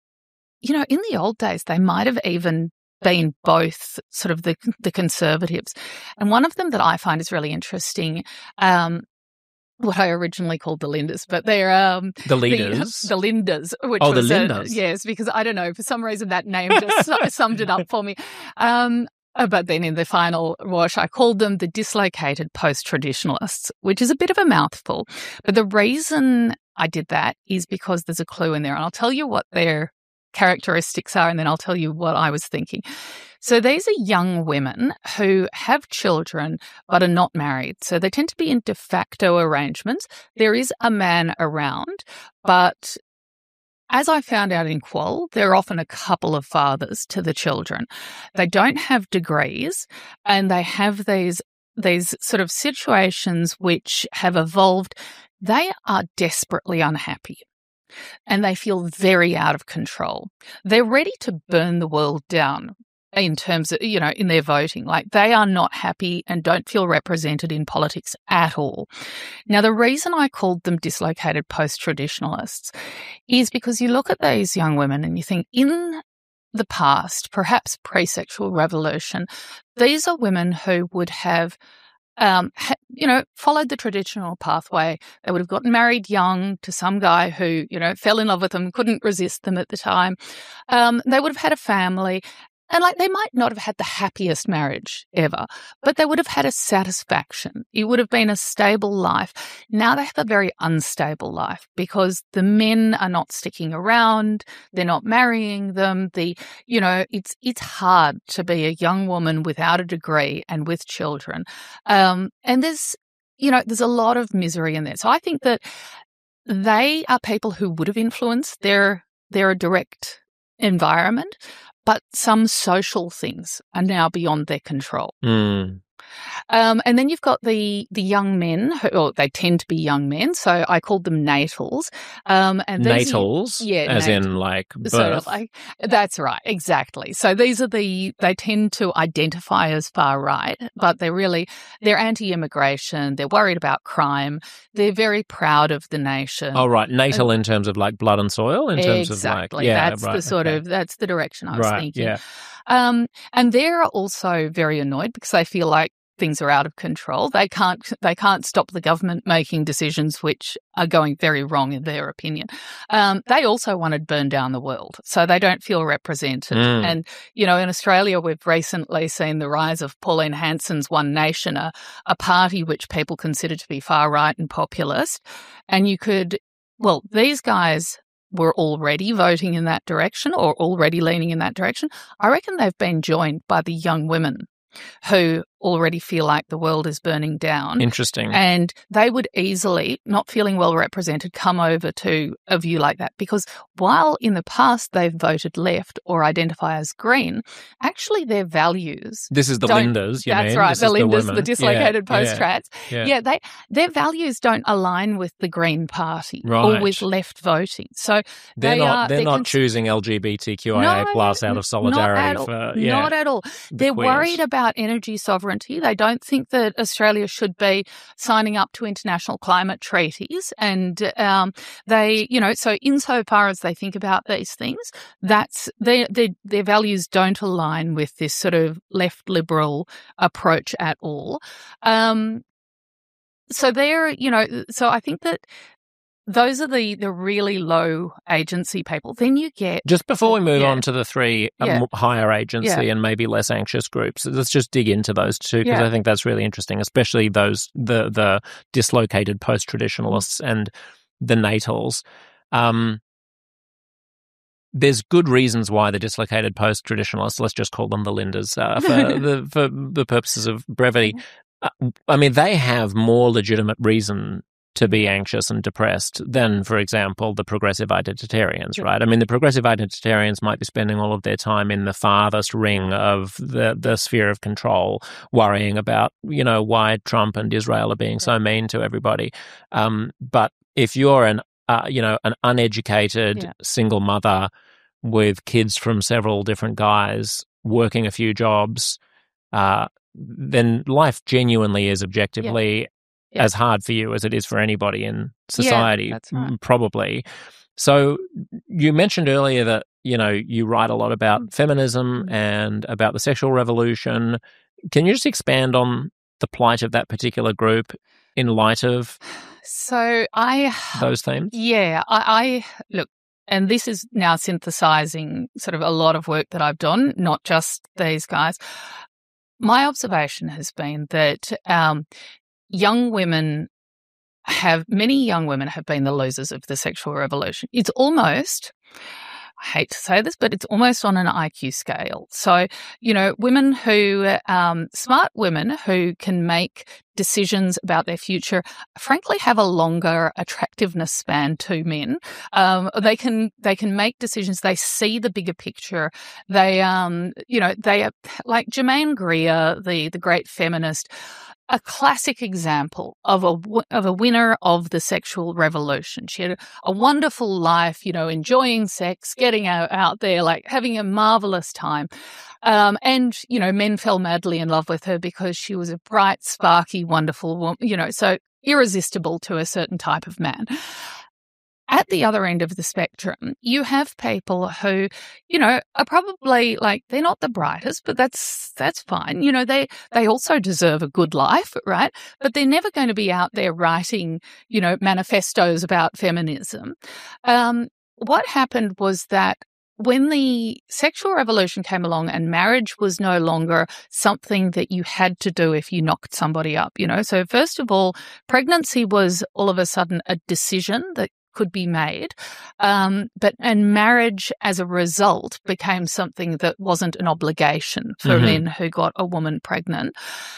you know, in the old days they might have even been both sort of the the conservatives. And one of them that I find is really interesting, um, what I originally called the Lindas, but they're um, the leaders, the, the Lindas. Which oh, was the a, Lindas. yes, because I don't know, for some reason that name just summed it up for me. Um, but then in the final wash, I called them the dislocated post-traditionalists, which is a bit of a mouthful. But the reason I did that is because there's a clue in there, and I'll tell you what their characteristics are, and then I'll tell you what I was thinking. So these are young women who have children but are not married. So they tend to be in de facto arrangements. There is a man around, but as I found out in Quoll, there are often a couple of fathers to the children. They don't have degrees, and they have these these sort of situations which have evolved. They are desperately unhappy, and they feel very out of control. They're ready to burn the world down in terms of, you know, in their voting. Like, they are not happy and don't feel represented in politics at all. Now, the reason I called them dislocated post-traditionalists is because you look at these young women and you think, in the past, perhaps pre-sexual revolution, these are women who would have Um, ha, you know, followed the traditional pathway. They would have gotten married young to some guy who, you know, fell in love with them, couldn't resist them at the time. Um, they would have had a family. And, like, they might not have had the happiest marriage ever, but they would have had a satisfaction. It would have been a stable life. Now they have a very unstable life because the men are not sticking around. They're not marrying them. The, you know, it's it's hard to be a young woman without a degree and with children. Um, and there's, you know, there's a lot of misery in there. So I think that they are people who would have influenced their their direct environment, but some social things are now beyond their control. Mm. Um, and then you've got the the young men, who, or they tend to be young men, so I called them natals. Um, and these natals? Are, yeah. As nat- in, like, birth? So, like, that's right, exactly. So these are the, they tend to identify as far right, but they're really, they're anti-immigration, they're worried about crime, they're very proud of the nation. Oh, right. Natal uh, in terms of, like, blood and soil? In terms exactly. of, like, yeah, that's right, the sort okay. of, that's the direction I was right, thinking. Yeah. Um, and they're also very annoyed because they feel like things are out of control. They can't they can't stop the government making decisions which are going very wrong in their opinion. Um, they also want to burn down the world, so they don't feel represented. Mm. And, you know, in Australia, we've recently seen the rise of Pauline Hanson's One Nation, a, a party which people consider to be far right and populist. And you could, well, these guys were already voting in that direction or already leaning in that direction. I reckon they've been joined by the young women who already feel like the world is burning down. Interesting. And they would easily, not feeling well represented, come over to a view like that. Because while in the past they've voted left or identify as green, actually their values... This is the Lindas, you That's mean? right, this the Lindas, the, the dislocated yeah, post-trats. Yeah, yeah. yeah, they their values don't align with the Green Party right. or with left voting. So they're they not, are... They're, they're not cons- choosing L G B T Q I A no, plus out of solidarity. Not at all. For, yeah, not at all. The they're queers. worried about energy sovereignty. They don't think that Australia should be signing up to international climate treaties. And um, they, you know, so insofar as they think about these things, that's their, their, their values don't align with this sort of left liberal approach at all. Um, so they're, you know, so I think that those are the, the really low agency people. Then you get... Just before we move yeah. on to the three yeah. um, higher agency yeah. and maybe less anxious groups, let's just dig into those two because yeah. I think that's really interesting, especially those the the dislocated post-traditionalists and the natals. Um, there's good reasons why the dislocated post-traditionalists, let's just call them the Lindas uh, for, the, for the purposes of brevity. Uh, I mean, they have more legitimate reason to be anxious and depressed than, for example, the progressive identitarians, right? I mean, the progressive identitarians might be spending all of their time in the farthest ring of the, the sphere of control, worrying about, you know, why Trump and Israel are being so mean to everybody. Um, but if you're an, uh, you know, an uneducated yeah. single mother with kids from several different guys working a few jobs, uh, then life genuinely is objectively yeah. Yeah. as hard for you as it is for anybody in society, yeah, that's right. probably. So you mentioned earlier that, you know, you write a lot about mm. feminism mm. and about the sexual revolution. Can you just expand on the plight of that particular group in light of So I... Those themes? Yeah. I, I look, and this is now synthesizing sort of a lot of work that I've done, not just these guys. My observation has been that um, young women have, many young women have been the losers of the sexual revolution. It's almost, I hate to say this, but it's almost on an I Q scale. So, you know, women who, um, smart women who can make decisions about their future, frankly, have a longer attractiveness span to men. Um, they can, they can make decisions. They see the bigger picture. They, um, you know, they are like Germaine Greer, the, the great feminist, a classic example of a, of a winner of the sexual revolution. She had a, a wonderful life, you know, enjoying sex, getting out, out there, like having a marvelous time. Um, and, you know, men fell madly in love with her because she was a bright, sparky, wonderful woman, you know, so irresistible to a certain type of man. At the other end of the spectrum, you have people who, you know, are probably like, they're not the brightest, but that's, that's fine. You know, they, they also deserve a good life, right? But they're never going to be out there writing, you know, manifestos about feminism. Um, what happened was that when the sexual revolution came along and marriage was no longer something that you had to do if you knocked somebody up, you know, so first of all, pregnancy was all of a sudden a decision that could be made. Um, but, and marriage as a result became something that wasn't an obligation for mm-hmm. men who got a woman pregnant.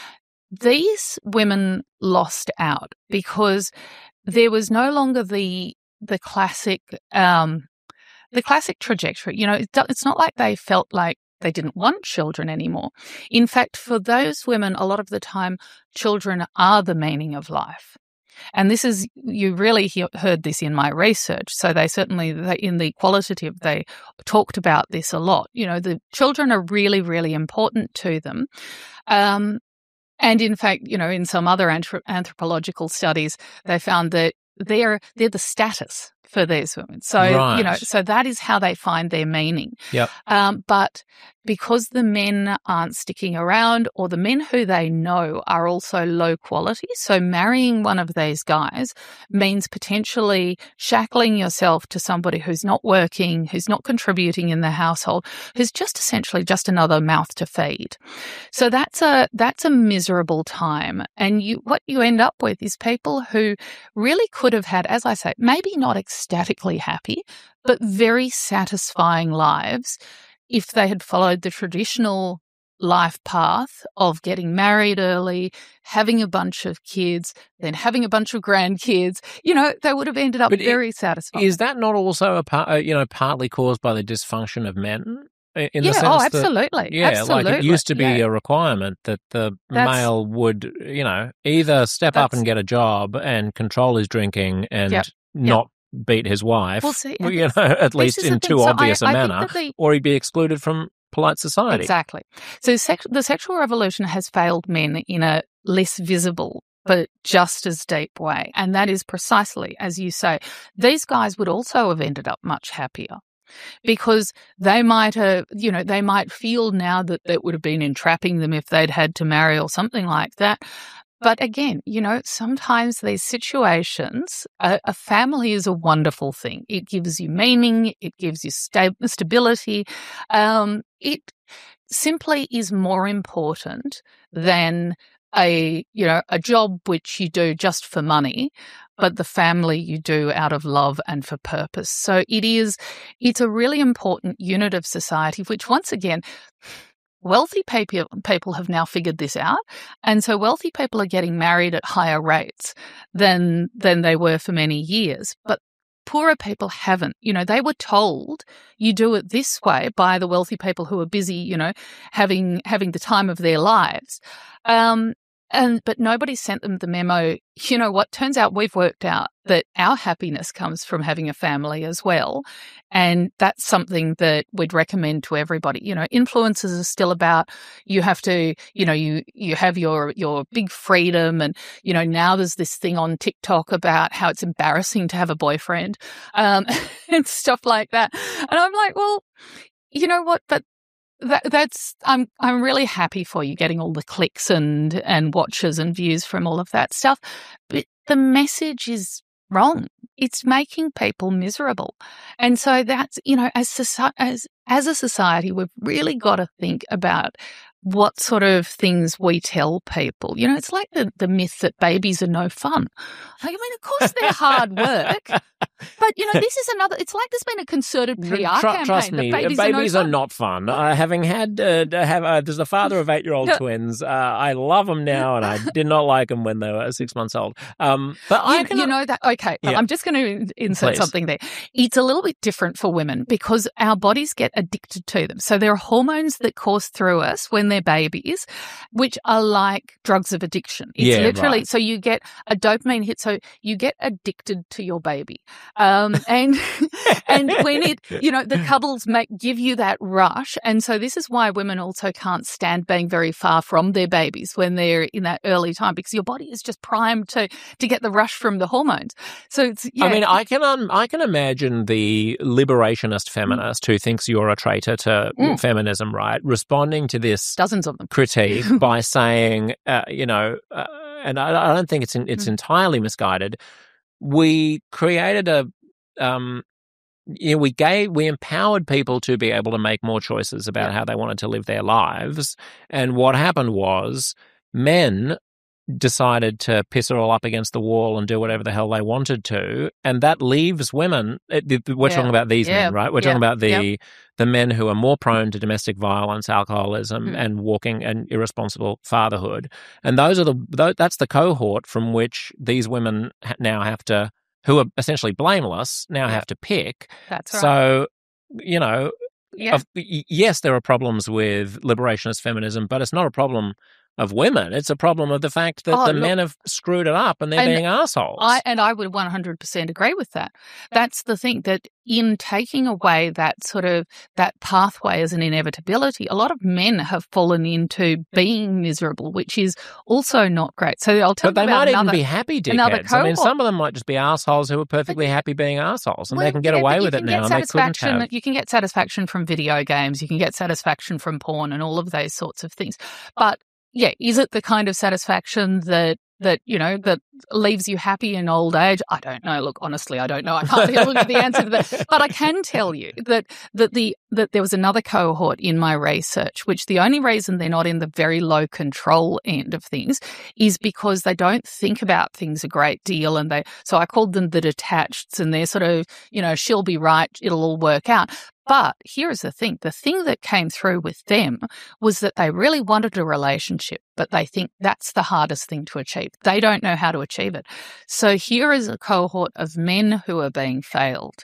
These women lost out because there was no longer the, the classic, um, the classic trajectory. You know, it, it's not like they felt like they didn't want children anymore. In fact, for those women, a lot of the time, children are the meaning of life. And this is, you really he- heard this in my research. So they certainly, they, in the qualitative, they talked about this a lot. You know, the children are really, really important to them. Um, and in fact, you know, in some other anthrop- anthropological studies, they found that they're, they're the status for these women. So, right. you know, so that is how they find their meaning. Yep. Um, but because the men aren't sticking around, or the men who they know are also low quality, so marrying one of these guys means potentially shackling yourself to somebody who's not working, who's not contributing in the household, who's just essentially just another mouth to feed. So that's a, that's a miserable time. And you, what you end up with is people who really could have had, as I say, maybe not ecstatically happy, but very satisfying lives if they had followed the traditional life path of getting married early, having a bunch of kids, then having a bunch of grandkids. You know, they would have ended up but very it, satisfied. Is that not also a part, uh, you know, partly caused by the dysfunction of men? In yeah, the sense oh, that, absolutely. yeah, absolutely. like it used to be yeah. a requirement that the That's, male would, you know, either step up and get a job and control his drinking and yep, not yep. beat his wife, well, see, you know, at least in too so obvious I, a I manner, the, or he'd be excluded from polite society. Exactly. So sex, the sexual revolution has failed men in a less visible but just as deep way. And that is precisely, as you say, these guys would also have ended up much happier. Because they might have, you know, they might feel now that that would have been entrapping them if they'd had to marry or something like that. But again, you know, sometimes these situations, a, a family is a wonderful thing. It gives you meaning. It gives you sta- stability. Um, it simply is more important than a, you know, a job which you do just for money, but the family you do out of love and for purpose. So it is, it's a really important unit of society, which once again, wealthy people, people have now figured this out. And so wealthy people are getting married at higher rates than, than they were for many years. But poorer people haven't. You know, they were told you do it this way by the wealthy people who are busy, you know, having, having the time of their lives. Um, And, but nobody sent them the memo. You know what? Turns out we've worked out that our happiness comes from having a family as well. And that's something that we'd recommend to everybody. You know, influencers are still about, you have to, you know, you, you have your, your big freedom. And, you know, now there's this thing on TikTok about how it's embarrassing to have a boyfriend, um, and stuff like that. And I'm like, well, you know what? But That, that's I'm I'm really happy for you getting all the clicks and and watches and views from all of that stuff. But the message is wrong. It's making people miserable. And so that's, you know, as soci- as as a society, we've really got to think about what sort of things we tell people. You know, it's like the, the myth that babies are no fun. I mean, of course they're hard work, but, you know, this is another, it's like there's been a concerted P R Tr- campaign. Trust me, babies, babies are, are, no not fun. Uh, having had, uh, have, uh, there's the father of eight-year-old No. twins. Uh, I love them now, and I did not like them when they were six months old. Um, but you, I can, you know that, okay, Yeah. I'm just going to insert Please. something there. It's a little bit different for women because our bodies get addicted to them. So there are hormones that course through us when they're babies, which are like drugs of addiction. It's Yeah, literally, right. so you get a dopamine hit, so you get addicted to your baby. Um, and, and when it, you know, the cuddles make, give you that rush. And so this is why women also can't stand being very far from their babies when they're in that early time, because your body is just primed to, to get the rush from the hormones. So it's, yeah. I mean, I can um, I can imagine the liberationist feminist who thinks you're a traitor to Mm. feminism, right, responding to this dozens of them. critique by saying, uh, you know, uh, and I, I don't think it's in, it's Mm. entirely misguided. We created a, um, you know, we gave, we empowered people to be able to make more choices about Yeah. how they wanted to live their lives, and what happened was men decided to piss it all up against the wall and do whatever the hell they wanted to, and that leaves women. We're Yeah. talking about these Yeah. men, right? We're Yeah. talking about the Yep. the men who are more prone to domestic violence, alcoholism, Mm. and walking and irresponsible fatherhood. And those are the tho- that's the cohort from which these women ha- now have to, who are essentially blameless, now Yeah. have to pick. That's right. So, you know, Yeah. of, y- yes, there are problems with liberationist feminism, but it's not a problem of women. It's a problem of the fact that Oh, the look, men have screwed it up and they're and being assholes. I and I would one hundred percent agree with that. That's the thing, that in taking away that sort of that pathway as an inevitability, a lot of men have fallen into being miserable, which is also not great. So I'll tell but you they about might another, even be happy another dickheads. I mean, cohort. some of them might just be assholes who are perfectly happy being assholes, and Well, they can get yeah, away but you with it can now, get and they couldn't satisfaction. have. You can get satisfaction from video games. You can get satisfaction from porn and all of those sorts of things. But yeah, is it the kind of satisfaction that that you know that leaves you happy in old age? I don't know. Look, honestly, I don't know. I can't tell you the answer to that. But I can tell you that that the that there was another cohort in my research, which the only reason they're not in the very low control end of things is because they don't think about things a great deal, and they. So I called them the detached, and they're sort of, you know, she'll be right, it'll all work out. But here's the thing. The thing that came through with them was that they really wanted a relationship, but they think that's the hardest thing to achieve. They don't know how to achieve it. So here is a cohort of men who are being failed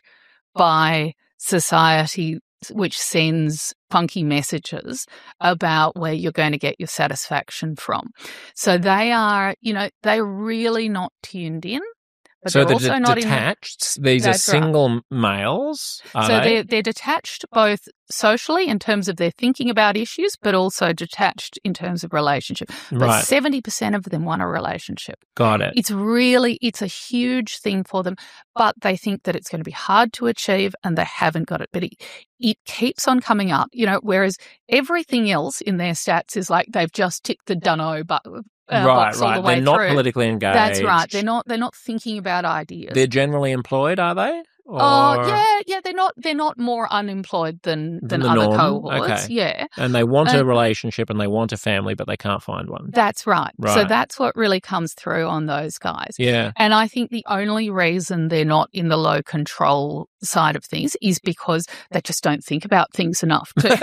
by society, which sends funky messages about where you're going to get your satisfaction from. So they are, you know, they're really not tuned in. But so they're the also de- not detached, in, these are That's right. single males, are so they? they're, they're detached both socially in terms of their thinking about issues, but also detached in terms of relationship. But Right. seventy percent of them want a relationship. Got it. It's really, it's a huge thing for them, but they think that it's going to be hard to achieve and they haven't got it. But it, it keeps on coming up, you know, whereas everything else in their stats is like they've just ticked the dunno but, uh, right, box all right. the way They're not through. politically engaged. That's right. They're not, they're not thinking about ideas. They're generally employed, are they? Or... Oh yeah, yeah. They're not. They're not more unemployed than than, Than the other norm? cohorts. Okay. Yeah, And they want a Uh, relationship and they want a family, but they can't find one. that's right. So Right. that's what really comes through on those guys. Yeah. And I think the only reason they're not in the low control side of things is because they just don't think about things enough. To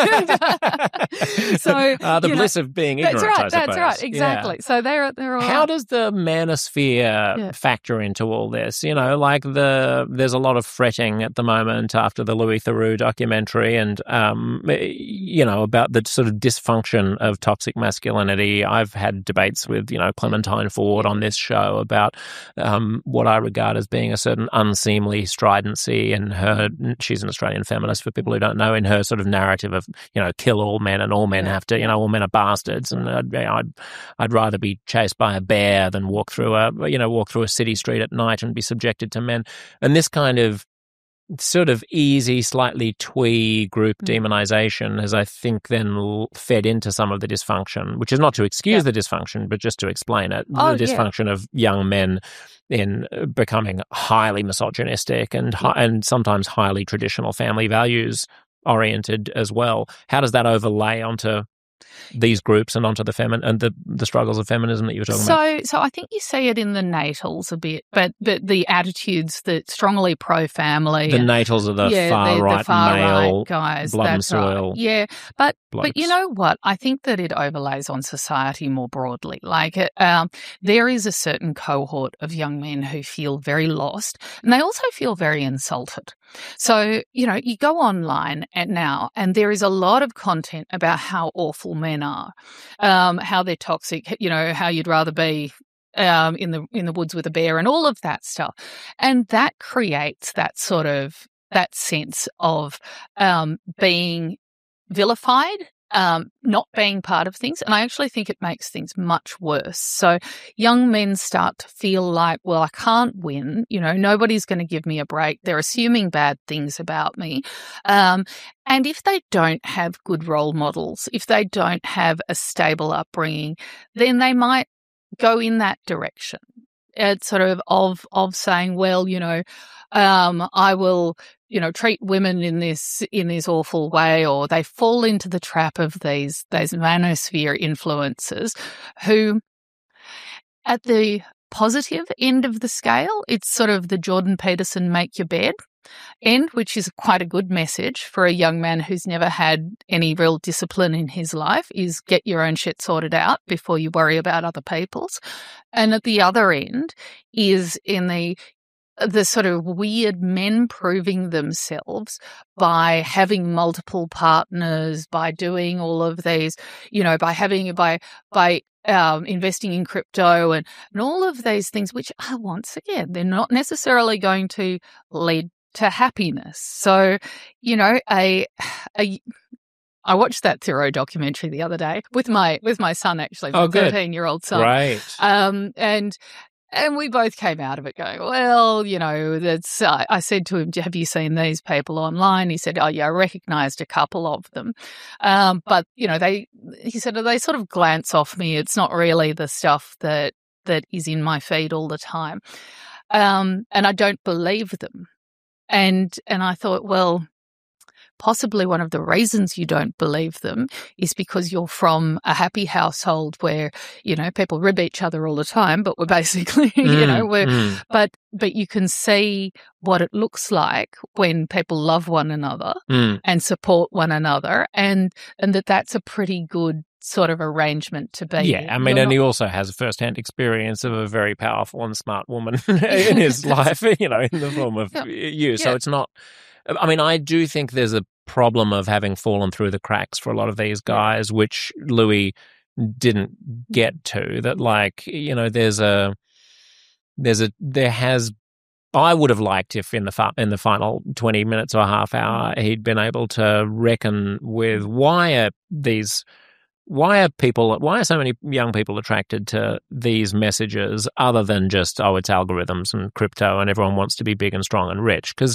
so uh, the you know, bliss of being ignorant, that's right. I suppose. That's right. Exactly. Yeah. So they're they're all How does the manosphere Yeah. factor into all this? You know, like the there's a lot of fretting at the moment after the Louis Theroux documentary, and um, you know, about the sort of dysfunction of toxic masculinity. I've had debates with you know Clementine Ford on this show about um, what I regard as being a certain unseemly stridency in her. She's an Australian feminist, for people who don't know, in her sort of narrative of you know kill all men and all men Yeah. have to, you know, all men are bastards, and I'd, I'd I'd rather be chased by a bear than walk through a you know walk through a city street at night and be subjected to men. And this kind of sort of easy, slightly twee group Mm. demonization has, I think, then l- fed into some of the dysfunction, which is not to excuse Yeah. the dysfunction, but just to explain it. Oh, the yeah. dysfunction of young men in uh, becoming highly misogynistic and hi- Yeah. and sometimes highly traditional family values oriented as well. How does that overlay onto these groups and onto the femin- and the, the struggles of feminism that you were talking so, about? So I think you see it in the natals a bit, but but the attitudes that strongly pro-family. The and- natals are the yeah, far the, right the far male right guys. blood and That's right. soil Yeah, but but you blokes. know what? I think that it overlays on society more broadly. Like, it, um, there is a certain cohort of young men who feel very lost, and they also feel very insulted. So, you know, you go online and now, and there is a lot of content about how awful men are, um, how they're toxic, you know, how you'd rather be um, in the in the woods with a bear, and all of that stuff, and that creates that sort of that sense of um, being vilified, um, not being part of things. And I actually think it makes things much worse. So young men start to feel like, well, I can't win. You know, nobody's going to give me a break. They're assuming bad things about me. Um, and if they don't have good role models, if they don't have a stable upbringing, then they might go in that direction. It's sort of of of saying, well, you know, um, I will, you know, treat women in this in this awful way, or they fall into the trap of these these manosphere influences, who, at the positive end of the scale, it's sort of the Jordan Peterson make your bed end, which is quite a good message for a young man who's never had any real discipline in his life, is get your own shit sorted out before you worry about other people's. And at the other end is in the the sort of weird men proving themselves by having multiple partners, by doing all of these, you know, by having, by, by, um, investing in crypto and, and all of these things, which are, once again, they're not necessarily going to lead to happiness. So, you know, a, a, I watched that Thoreau documentary the other day with my, with my son, actually, my Oh, good. thirteen year old son. Right. Um, and, And we both came out of it going, well, you know, that's, uh, I said to him, have you seen these people online? He said, oh, yeah, I recognized a couple of them. Um, but, you know, they, he said, they sort of glance off me. It's not really the stuff that, that is in my feed all the time. Um, and I don't believe them. And, and I thought, well, possibly one of the reasons you don't believe them is because you're from a happy household where, you know, people rib each other all the time, but we're basically, Mm, you know, we're, mm. but, but you can see what it looks like when people love one another Mm. and support one another, and, and that that's a pretty good sort of arrangement to be. Yeah, I mean, You're and not- he also has a first-hand experience of a very powerful and smart woman in his life, you know, in the form of Yeah. you. So Yeah. it's not, I mean, I do think there's a problem of having fallen through the cracks for a lot of these guys, which Louis didn't get to. That, like, you know, there's a, there's a, there has, I would have liked if in the fi- in the final twenty minutes or half hour he'd been able to reckon with why are these, why are people, why are so many young people attracted to these messages other than just, oh, it's algorithms and crypto and everyone wants to be big and strong and rich? Because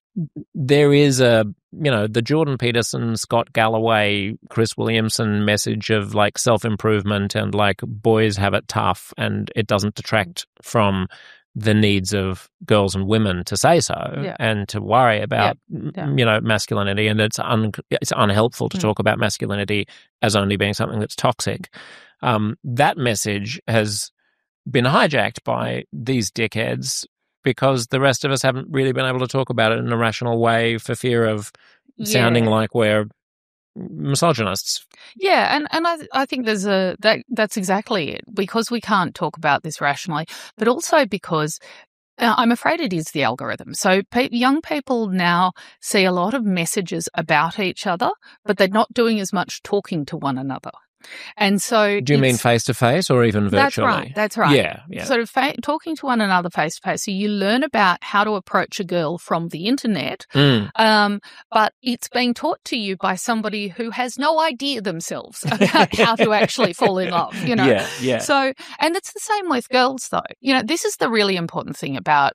there is a, you know, the Jordan Peterson, Scott Galloway, Chris Williamson message of like self-improvement and like boys have it tough and it doesn't detract from the needs of girls and women to say so Yeah. and to worry about, Yeah. you know, masculinity. And it's un- it's unhelpful to Mm. talk about masculinity as only being something that's toxic. Um, that message has been hijacked by these dickheads because the rest of us haven't really been able to talk about it in a rational way for fear of sounding Yeah. like we're misogynists. Yeah, and, and I I think there's a that that's exactly it, because we can't talk about this rationally, but also because uh, I'm afraid it is the algorithm. So pe- young people now see a lot of messages about each other, but they're not doing as much talking to one another. And so Do you mean it's- face to face or even virtually? That's right. That's right. Yeah, yeah. Sort of fa- talking to one another face to face. So you learn about how to approach a girl from the internet, Mm. um, but it's being taught to you by somebody who has no idea themselves about how to actually fall in love, you know? Yeah, yeah. So, and it's the same with girls, though. You know, this is the really important thing about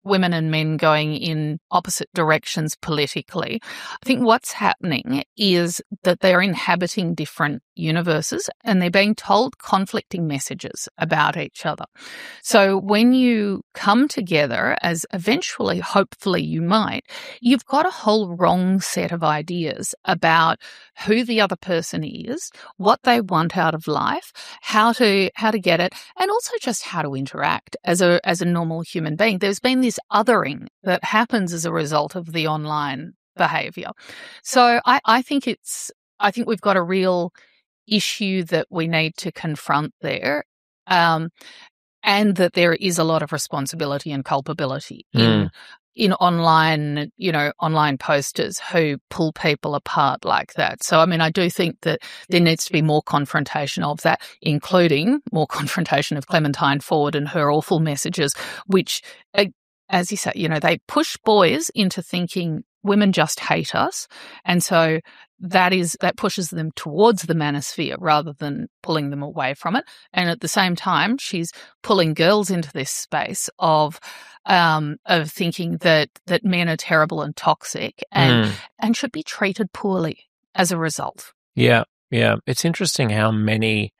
women and men going in opposite directions politically. I think what's happening is that they're inhabiting different universes and they're being told conflicting messages about each other. So when you come together, as eventually, hopefully you might, you've got a whole wrong set of ideas about who the other person is, what they want out of life, how to how to get it, and also just how to interact as a as a normal human being. There's been this othering that happens as a result of the online behavior. So I, I think it's I think we've got a real issue that we need to confront there. Um, and that there is a lot of responsibility and culpability in Mm. in online, you know, online posters who pull people apart like that. So, I mean, I do think that there needs to be more confrontation of that, including more confrontation of Clementine Ford and her awful messages, which, uh, as you say, you know, they push boys into thinking women just hate us. And so that is, that pushes them towards the manosphere rather than pulling them away from it. And at the same time, she's pulling girls into this space of, um, of thinking that, that men are terrible and toxic and, Mm. and should be treated poorly as a result. Yeah, yeah. It's interesting how many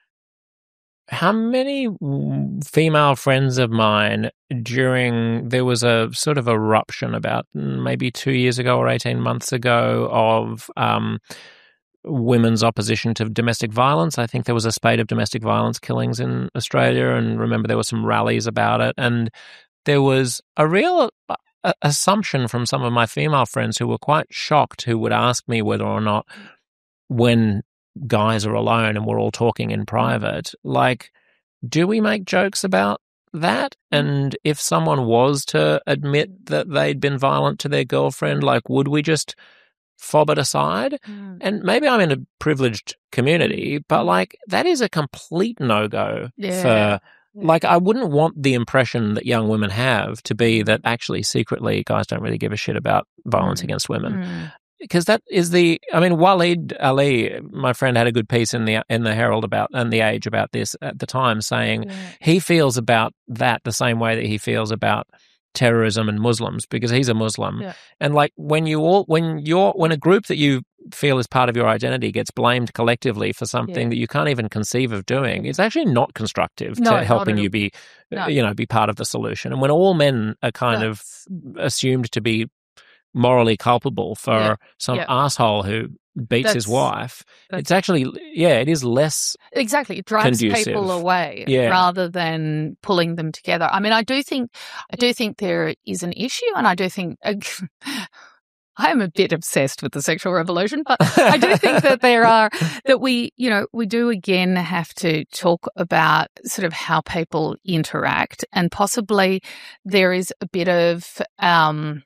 how many mm, female friends of mine during there was a sort of eruption about mm, maybe two years ago or eighteen months ago of um, women's opposition to domestic violence. I think there was a spate of domestic violence killings in Australia, and remember there were some rallies about it, and there was a real uh, assumption from some of my female friends who were quite shocked, who would ask me whether or not when guys are alone and we're all talking in private, like, do we make jokes about that? And if someone was to admit that they'd been violent to their girlfriend, like, would we just fob it aside? Mm. And maybe I'm in a privileged community, but like, that is a complete no-go Yeah. for, like, I wouldn't want the impression that young women have to be that actually secretly guys don't really give a shit about violence Mm. against women. Mm. Because that is the, I mean, Waleed Ali, my friend, had a good piece in the in the Herald about and the Age about this at the time, saying Yeah. he feels about that the same way that he feels about terrorism and Muslims, because he's a Muslim. Yeah. And like when you all when you're when a group that you feel is part of your identity gets blamed collectively for something Yeah. that you can't even conceive of doing, it's actually not constructive No, to not helping at you all. be, No. you know, be part of the solution. And when all men are kind of assumed to be morally culpable for Yeah. some Yeah. asshole who beats his That's- wife, that's- it's actually, yeah, it is less. Exactly. It drives Conducive. people away Yeah. rather than pulling them together. I mean, I do think, I do think there is an issue, and I do think, I'm a bit obsessed with the sexual revolution, but I do think that there are, that we, you know, we do again have to talk about sort of how people interact, and possibly there is a bit of, um,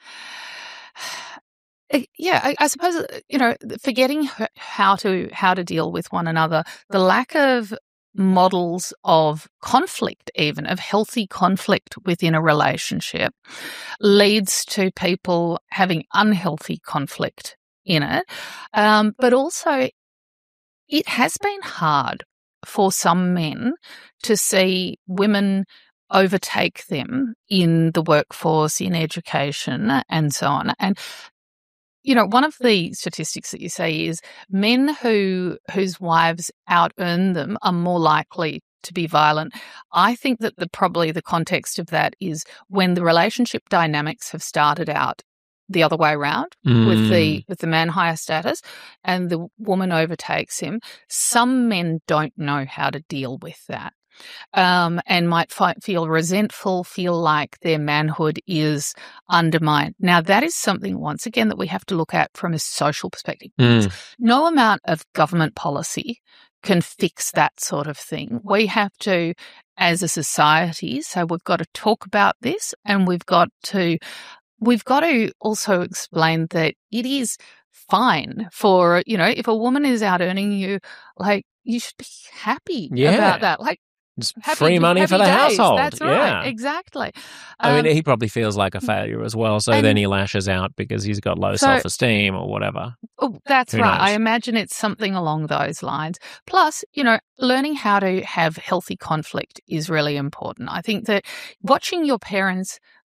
yeah, I, I suppose, uh, you know, forgetting h- how to how to deal with one another, the lack of models of conflict, even of healthy conflict within a relationship, leads to people having unhealthy conflict in it. Um, but also, it has been hard for some men to see women overtake them in the workforce, in education, and so on. And you know, one of the statistics that you say is men who whose wives out earn them are more likely to be violent. I think that the probably the context of that is when the relationship dynamics have started out the other way around, with the with the man higher status, and the woman overtakes him. Some men don't know how to deal with that. Um, and might fi- feel resentful, feel like their manhood is undermined. Now, that is something, once again, that we have to look at from a social perspective. Mm. No amount of government policy can fix that sort of thing. We have to, as a society, so we've got to talk about this, and we've got to we've got to also explain that it is fine for, you know, if a woman is out earning you, like, you should be happy Yeah. about that. Like, It's happy, free money happy for the days. household. That's yeah. right. Exactly. I Um, mean, he probably feels like a failure as well, so and- then he lashes out because he's got low So- self-esteem or whatever. Oh, that's Who right. I knows? imagine it's something along those lines. Plus, you know, learning how to have healthy conflict is really important. I think that watching your parents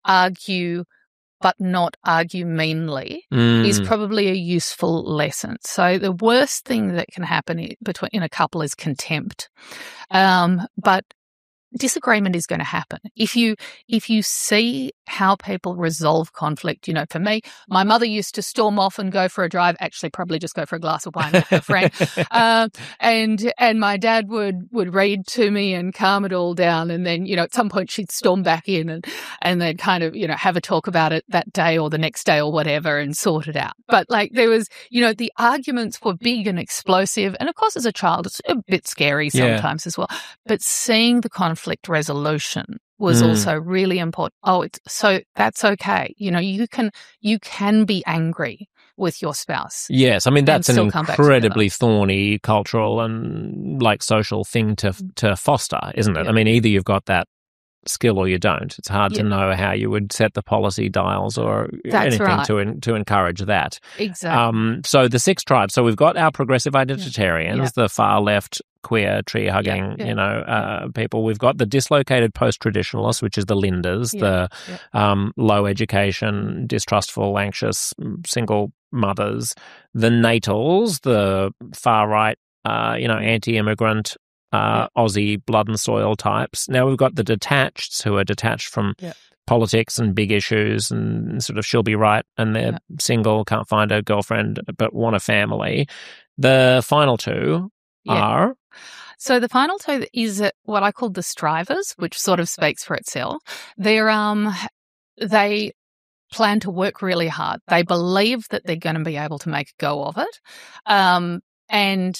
argue but not argue meanly Mm. is probably a useful lesson. So the worst thing that can happen i- between in a couple is contempt. Um, but disagreement is going to happen. If you if you see how people resolve conflict, you know, for me, my mother used to storm off and go for a drive, actually probably just go for a glass of wine with her friend. Um, and and my dad would would read to me and calm it all down. And then, you know, at some point she'd storm back in and, and then kind of, you know, have a talk about it that day or the next day or whatever and sort it out. But like there was, you know, the arguments were big and explosive. And of course, as a child, it's a bit scary Yeah. sometimes as well. But seeing the conflict resolution was Mm. also really important. Oh, it's so that's okay. You know, you can you can be angry with your spouse. Yes, I mean that's an still come back incredibly thorny cultural and like social thing to to foster, isn't it? Yeah. I mean, either you've got that skill or you don't. It's hard to Yeah. know how you would set the policy dials or That's anything right. to en- to encourage that. Exactly. Um, so the six tribes. So we've got our progressive identitarians, Yeah. the far left, queer, tree hugging, Yeah, yeah. you know, uh, people. We've got the dislocated post traditionalists, which is the Lindas, Yeah, the yeah. um, low education, distrustful, anxious, mm, single mothers, the natals, the far right, uh, you know, anti-immigrant. Uh, Aussie blood and soil types. Now we've got the detached who are detached from Yeah. politics and big issues and sort of she'll be right and they're Yeah. single, can't find a girlfriend but want a family. The final two Yeah. are So the final two is uh, what I call the strivers, which sort of speaks for itself. They're um they plan to work really hard. They believe that they're going to be able to make a go of it. Um and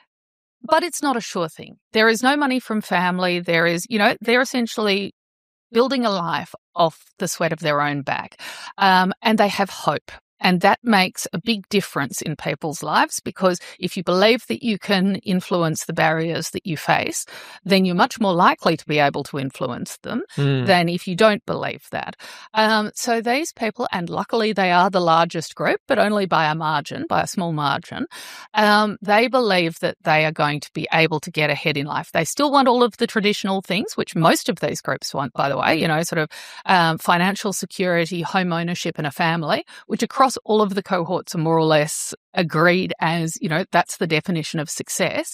but it's not a sure thing. There is no money from family. There is, you know, they're essentially building a life off the sweat of their own back. Um, and they have hope. And that makes a big difference in people's lives because if you believe that you can influence the barriers that you face, then you're much more likely to be able to influence them mm, than if you don't believe that. Um, so these people, and luckily they are the largest group, but only by a margin, by a small margin, um, they believe that they are going to be able to get ahead in life. They still want all of the traditional things, which most of these groups want, by the way, you know, sort of um, financial security, home ownership and a family, which across all of the cohorts are more or less agreed as, you know, that's the definition of success.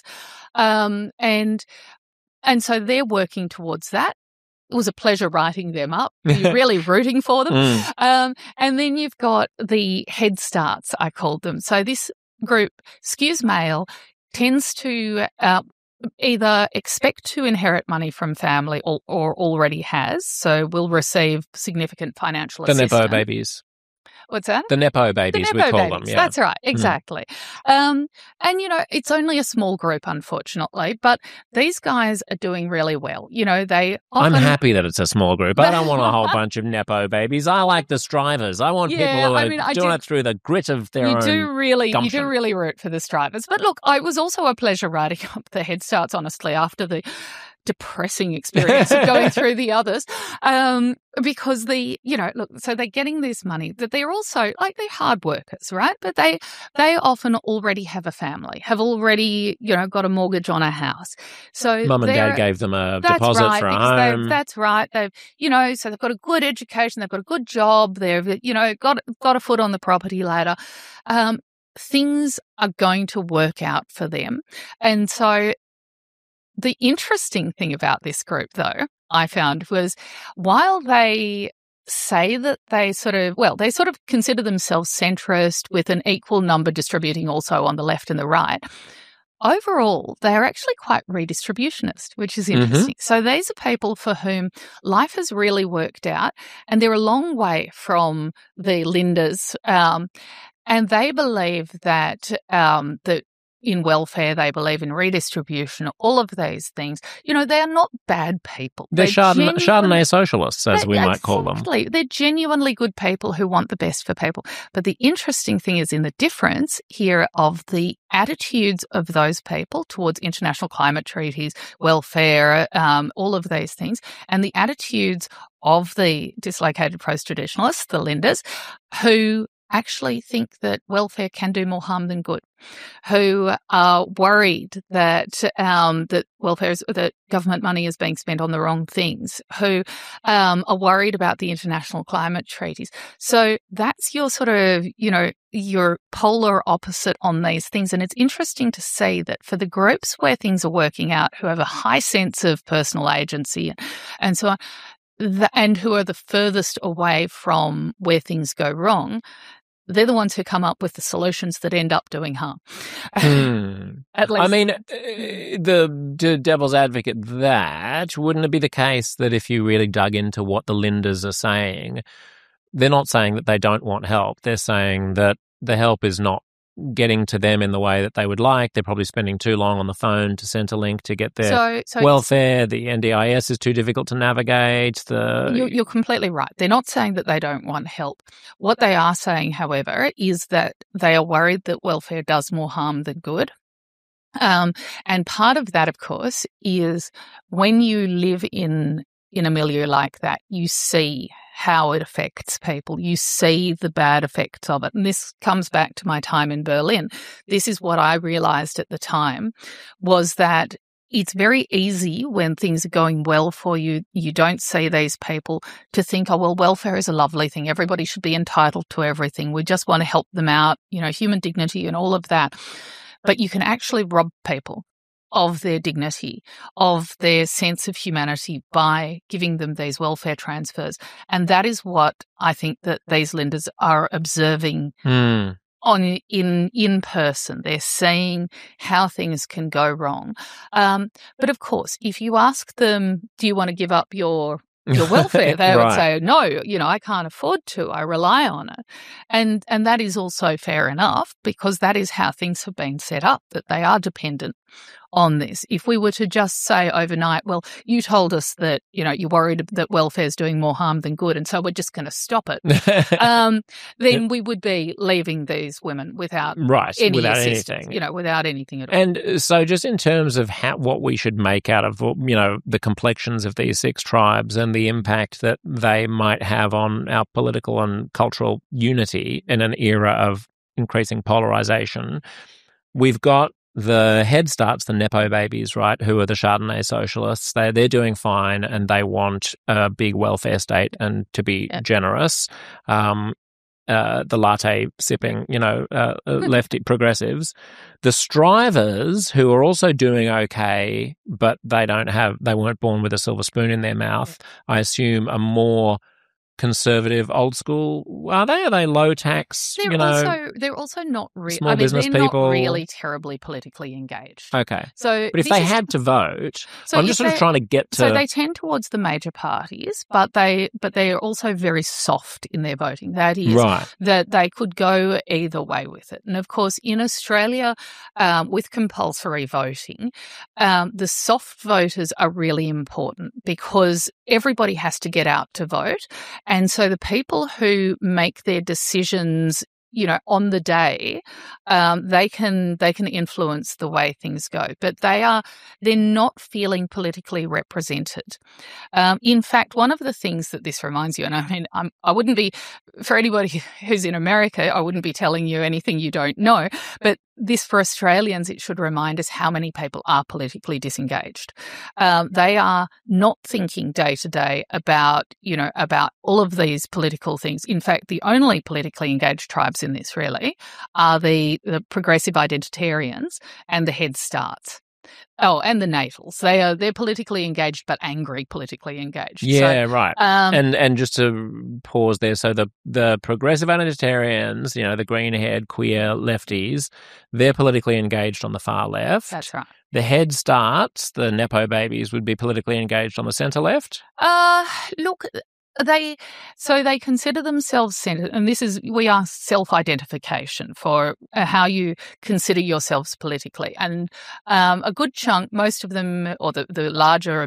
Um, and and so they're working towards that. It was a pleasure writing them up. You're really rooting for them. mm, Um, and then you've got the head starts, I called them. So this group, skews male, tends to uh, either expect to inherit money from family or, or already has, so will receive significant financial the assistance. Nepo babies. What's that? The Nepo The babies, we Nepo call babies. them. Yeah. That's right. Exactly. Um, and, you know, it's only a small group, unfortunately, but these guys are doing really well. You know, they often... I'm happy that it's a small group. I don't want a whole bunch of Nepo babies. I like the strivers. I want Yeah, people who are I mean, I doing do- it through the grit of their You own. do really, you gumption. do really root for the strivers. But look, it was also a pleasure writing up the head starts, honestly, after the depressing experience of going through the others, um, because the, you know, look, so they're getting this money, that they're also, like, they're hard workers, right? But they, they often already have a family, have already, you know, got a mortgage on a house. So Mum and they're- dad gave them a That's deposit right, for a because they've- home. That's right. They've, you know, so they've got a good education, they've got a good job, they've, you know, got got a foot on the property ladder. Um, things are going to work out for them, and so the interesting thing about this group, though, I found was while they say that they sort of, well, they sort of consider themselves centrist with an equal number distributing also on the left and the right. Overall, they are actually quite redistributionist, which is interesting. So these are people for whom life has really worked out, and they're a long way from the Lindas, um, and they believe that um, that in welfare, they believe in redistribution, all of these things. You know, they are not bad people. They're Chardonnay, genuinely- Chardonnay socialists, as they- we might call them. Exactly. They're genuinely good people who want the best for people. But the interesting thing is in the difference here of the attitudes of those people towards international climate treaties, welfare, um, all of these things, and the attitudes of the dislocated post-traditionalists, the Lindas, who actually think that welfare can do more harm than good, who are worried that um, that welfare is, that government money is being spent on the wrong things, who um, are worried about the international climate treaties. So that's your sort of, you know, your polar opposite on these things. And it's interesting to see that for the groups where things are working out, who have a high sense of personal agency and so on, the, and who are the furthest away from where things go wrong, they're the ones who come up with the solutions that end up doing harm. Hmm. At least, I mean, the, the devil's advocate, that wouldn't it be the case that if you really dug into what the Lindas are saying, they're not saying that they don't want help. They're saying that the help is not getting to them in the way that they would like. They're probably spending too long on the phone to Centrelink to get their so, so welfare. The N D I S is too difficult to navigate. The you're, you're completely right. They're not saying that they don't want help. What they are saying, however, is that they are worried that welfare does more harm than good. Um, and part of that, of course, is when you live in in a milieu like that, you see how it affects people. You see the bad effects of it. And this comes back to my time in Berlin. This is what I realized at the time, was that it's very easy when things are going well for you, you don't see these people, to think, oh, well, welfare is a lovely thing. Everybody should be entitled to everything. We just want to help them out, you know, human dignity and all of that. But you can actually rob people of their dignity, of their sense of humanity by giving them these welfare transfers. And that is what I think that these Lindas are observing mm. on in in person. They're seeing how things can go wrong. Um, but of course, if you ask them, do you want to give up your your welfare, they right. would say, no, you know, I can't afford to. I rely on it. And and that is also fair enough, because that is how things have been set up, that they are dependent on this. If we were to just say overnight, well, you told us that, you know, you're worried that welfare is doing more harm than good, and so we're just going to stop it, um, then we would be leaving these women without right, any without assistance, anything. you know, without anything at all. And so just in terms of how, what we should make out of, you know, the complexions of these six tribes and the impact that they might have on our political and cultural unity in an era of increasing polarization, we've got the Head Starts, the Nepo babies, right, who are the Chardonnay socialists. They, they're doing fine, and they want a big welfare state and to be yeah. generous. Um, uh, the latte sipping, you know, uh, lefty progressives. The Strivers, who are also doing okay, but they don't have, they weren't born with a silver spoon in their mouth, I assume are more conservative, old school. Are they? Are they low tax? They're you know, also they're also not really. small I mean, business they're people. not really terribly politically engaged. Okay, so but if this they is, had to vote, so I'm just sort of trying to get to. So they tend towards the major parties, but they but they are also very soft in their voting. That is, right. that they could go either way with it. And of course, in Australia, um, with compulsory voting, um, the soft voters are really important, because everybody has to get out to vote. And so the people who make their decisions, you know, on the day, um, they can they can influence the way things go. But they are they're not feeling politically represented. Um, in fact, one of the things that this reminds you, and I mean, I'm, I wouldn't be, for anybody who's in America, I wouldn't be telling you anything you don't know, but this, for Australians, it should remind us how many people are politically disengaged. Um, they are not thinking day to day about, you know, about all of these political things. In fact, the only politically engaged tribes in this really are the, the progressive identitarians and the Head Starts. Oh, and the Natals. They are they're politically engaged, but angry politically engaged. Yeah, so, right. Um, and and just to pause there, so the the progressive identitarians, you know, the green-haired queer lefties, they're politically engaged on the far left. That's right. The Head Starts, the Nepo babies, would be politically engaged on the centre left. Uh look. They so they consider themselves centred, and this is we ask self-identification for uh, how you consider yourselves politically, and um, a good chunk, most of them, or the, the larger amount,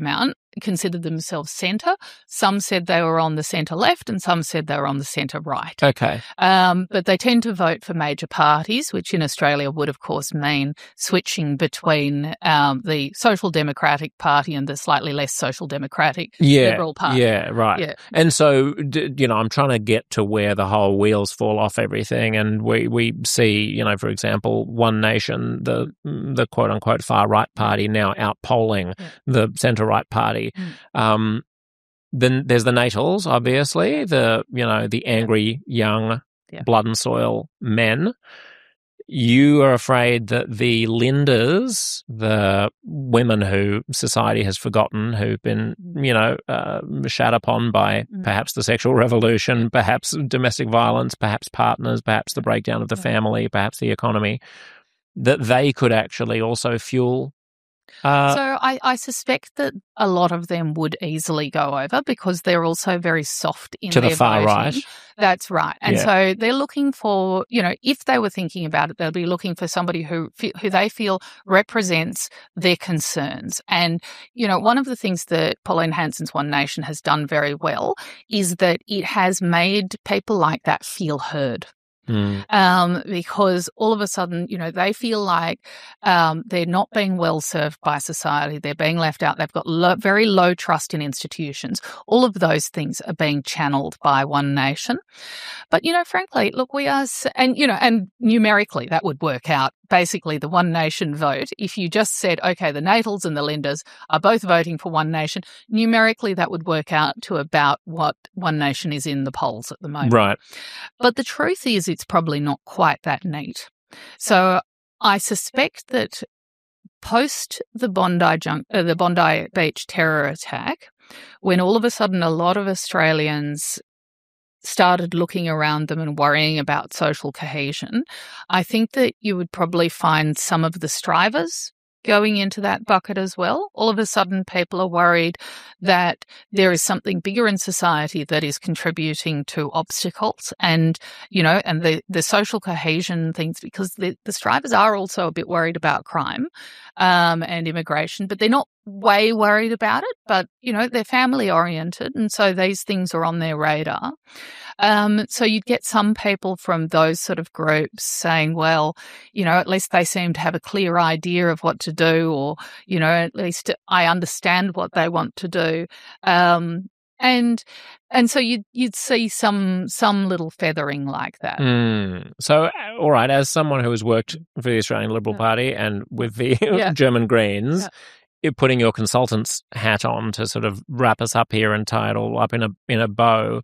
considered themselves centre. Some said they were on the centre left and some said they were on the centre right. Okay. Um, but they tend to vote for major parties, which in Australia would, of course, mean switching between um, the Social Democratic Party and the slightly less Social Democratic yeah, Liberal Party. Yeah, right. Yeah. And so, you know, I'm trying to get to where the whole wheels fall off everything. And we, we see, you know, for example, One Nation, the the quote-unquote far-right party now out-polling yeah. the centre-right party. Mm. Um, then there's the Natals, obviously, the, you know, the angry young yeah. blood and soil men. You are afraid that the Lindas, the women who society has forgotten, who've been, you know, uh, shat upon by mm. perhaps the sexual revolution, perhaps domestic violence, perhaps partners, perhaps the breakdown of the yeah. family, perhaps the economy, that they could actually also fuel. Uh, so I, I suspect that a lot of them would easily go over because they're also very soft in to their the far voting. right. That's right. And yeah. so they're looking for, you know, if they were thinking about it, they'll be looking for somebody who who they feel represents their concerns. And, you know, one of the things that Pauline Hanson's One Nation has done very well is that it has made people like that feel heard. Mm. Um, because all of a sudden, you know, they feel like um, they're not being well served by society. They're being left out. They've got lo- very low trust in institutions. All of those things are being channeled by One Nation. But, you know, frankly, look, we are, and, you know, and numerically that would work out. Basically, the One Nation vote, if you just said, okay, the Natals and the Lindas are both voting for One Nation, numerically that would work out to about what One Nation is in the polls at the moment. Right. But the truth is it's probably not quite that neat. So I suspect that post the Bondi, junk, uh, the Bondi Beach terror attack, when all of a sudden a lot of Australians started looking around them and worrying about social cohesion, I think that you would probably find some of the strivers going into that bucket as well. All of a sudden, people are worried that there is something bigger in society that is contributing to obstacles and, you know, and the, the social cohesion things, because the, the strivers are also a bit worried about crime um, and immigration, but they're not way worried about it, but, you know, they're family oriented. And so these things are on their radar. Um, so you'd get some people from those sort of groups saying, well, you know, at least they seem to have a clear idea of what to do, or, you know, at least I understand what they want to do. Um, and and so you'd, you'd see some some little feathering like that. Mm. So, all right, as someone who has worked for the Australian Liberal yeah. Party and with the yeah. German Greens, yeah. you're putting your consultant's hat on to sort of wrap us up here and tie it all up in a in a bow.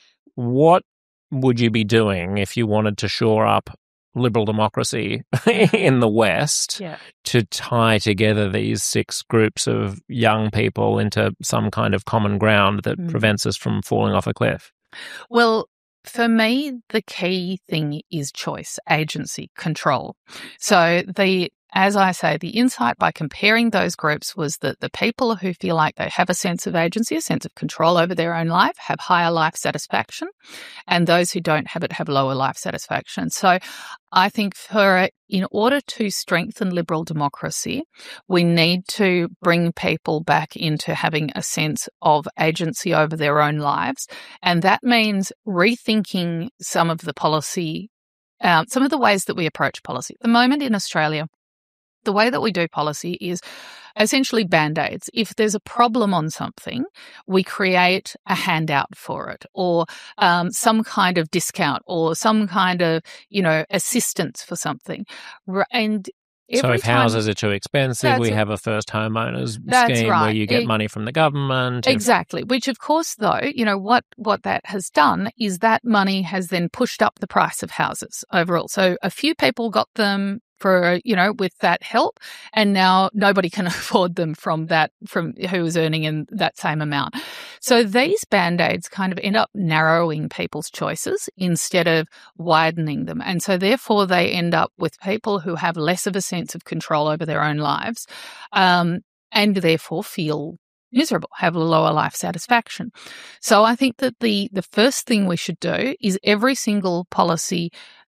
What would you be doing if you wanted to shore up liberal democracy in the West yeah. to tie together these six groups of young people into some kind of common ground that mm. prevents us from falling off a cliff? Well, for me, the key thing is choice, agency, control. So the As I say, the insight by comparing those groups was that the people who feel like they have a sense of agency, a sense of control over their own life, have higher life satisfaction, and those who don't have it have lower life satisfaction. So I think for in order to strengthen liberal democracy, we need to bring people back into having a sense of agency over their own lives. And that means rethinking some of the policy, uh, some of the ways that we approach policy. At the moment in Australia, the way that we do policy is essentially Band-Aids. If there's a problem on something, we create a handout for it, or um, some kind of discount, or some kind of, you know, assistance for something. And so if time, houses are too expensive, we have a first homeowners scheme right. where you get it, money from the government. Exactly. If, Which, of course, though, you know, what, what that has done is that money has then pushed up the price of houses overall. So a few people got them for, you know, with that help, and now nobody can afford them from that, from who is earning in that same amount. So these Band-Aids kind of end up narrowing people's choices instead of widening them. And so therefore they end up with people who have less of a sense of control over their own lives, um, and therefore feel miserable, have a lower life satisfaction. So I think that the, the first thing we should do is every single policy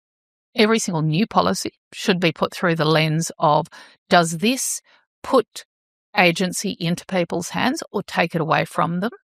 Every single new policy should be put through the lens of, does this put agency into people's hands or take it away from them.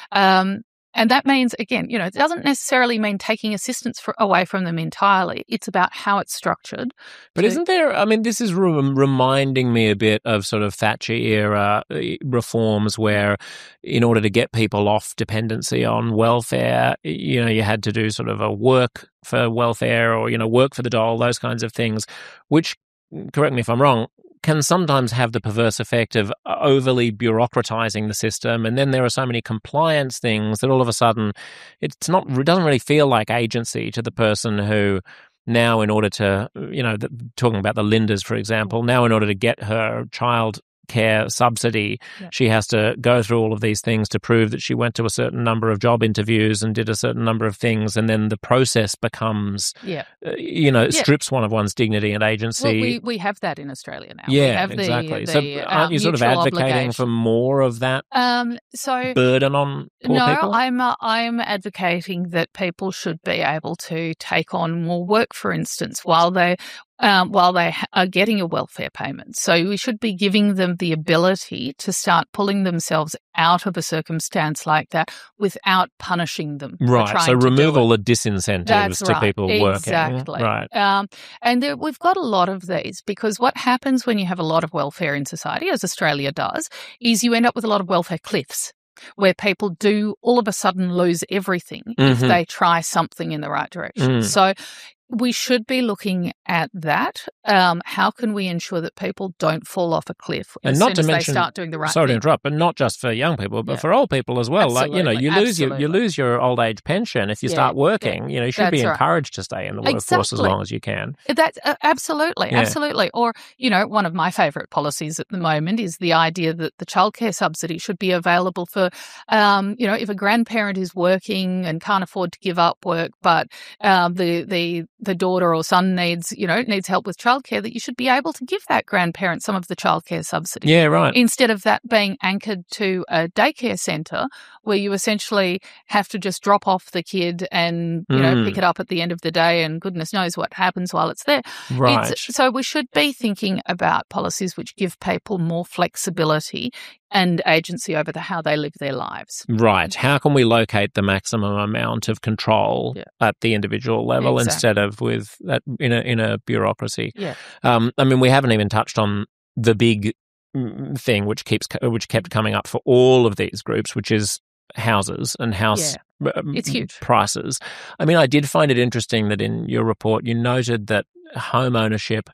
Um, and that means, again, you know, it doesn't necessarily mean taking assistance for, away from them entirely. It's about how it's structured. But to, isn't there, I mean, this is re- reminding me a bit of sort of Thatcher era reforms where in order to get people off dependency on welfare, you know, you had to do sort of a work for welfare or, you know, work for the dole, those kinds of things, which, correct me if I'm wrong, can sometimes have the perverse effect of overly bureaucratizing the system. And then there are so many compliance things that all of a sudden it's not, it doesn't really feel like agency to the person who now, in order to, you know, the, talking about the Lindas, for example, now in order to get her child care subsidy, yeah. she has to go through all of these things to prove that she went to a certain number of job interviews and did a certain number of things, and then the process becomes, yeah. uh, you know, yeah. strips one of one's dignity and agency. Well, we, we have that in Australia now. Yeah, we have exactly. The, so the, aren't uh, you sort of advocating obligation. for more of that um, so, burden on poor no, people? No, I'm, uh, I'm advocating that people should be able to take on more work, for instance, while they Um, while they are getting a welfare payment. So we should be giving them the ability to start pulling themselves out of a circumstance like that without punishing them. Right. So remove all the disincentives That's to right. people exactly. working. Exactly. Right. Um, and there, we've got a lot of these because what happens when you have a lot of welfare in society, as Australia does, is you end up with a lot of welfare cliffs, where people do all of a sudden lose everything mm-hmm. if they try something in the right direction. Mm. So we should be looking at that. Um, how can we ensure that people don't fall off a cliff and as not soon to as mention, they start doing the right sorry thing? to interrupt, but not just for young people, but yeah. for old people as well. Absolutely. Like, you know, you lose your you lose your old age pension if you yeah. start working. Yeah. You know, you should That's be right. encouraged to stay in the workforce exactly. as long as you can. That's uh, absolutely, yeah. absolutely. Or, you know, one of my favourite policies at the moment is the idea that the childcare subsidy should be available for, um, you know, if a grandparent is working and can't afford to give up work, but um, the the the daughter or son needs, you know, needs help with childcare, that you should be able to give that grandparent some of the childcare subsidy. Yeah, right. Instead of that being anchored to a daycare centre where you essentially have to just drop off the kid and, you mm. know, pick it up at the end of the day and goodness knows what happens while it's there. Right. It's, so we should be thinking about policies which give people more flexibility and agency over the, how they live their lives. Right. How can we locate the maximum amount of control yeah. at the individual level exactly. instead of with that in a in a bureaucracy? Yeah. Um, I mean, we haven't even touched on the big thing which keeps which kept coming up for all of these groups, which is houses and house yeah. it's huge. prices. I mean, I did find it interesting that in your report you noted that home ownership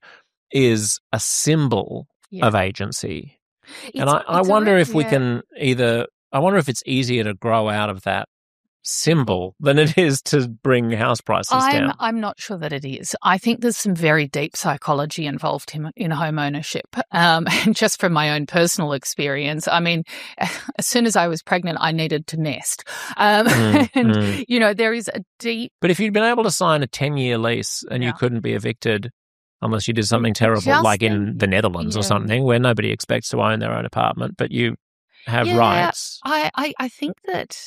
is a symbol yeah. of agency. It's, and I, I wonder really, if we yeah. can either, I wonder if it's easier to grow out of that symbol than it is to bring house prices I'm, down. I'm not sure that it is. I think there's some very deep psychology involved in, in home ownership. Um, and just from my own personal experience, I mean, as soon as I was pregnant, I needed to nest. Um, mm, and, mm. you know, there is a deep... But if you'd been able to sign a ten-year lease and yeah. you couldn't be evicted unless you did something terrible, Just like in the Netherlands yeah. or something, where nobody expects to own their own apartment, but you have yeah, rights. I, I, I think that...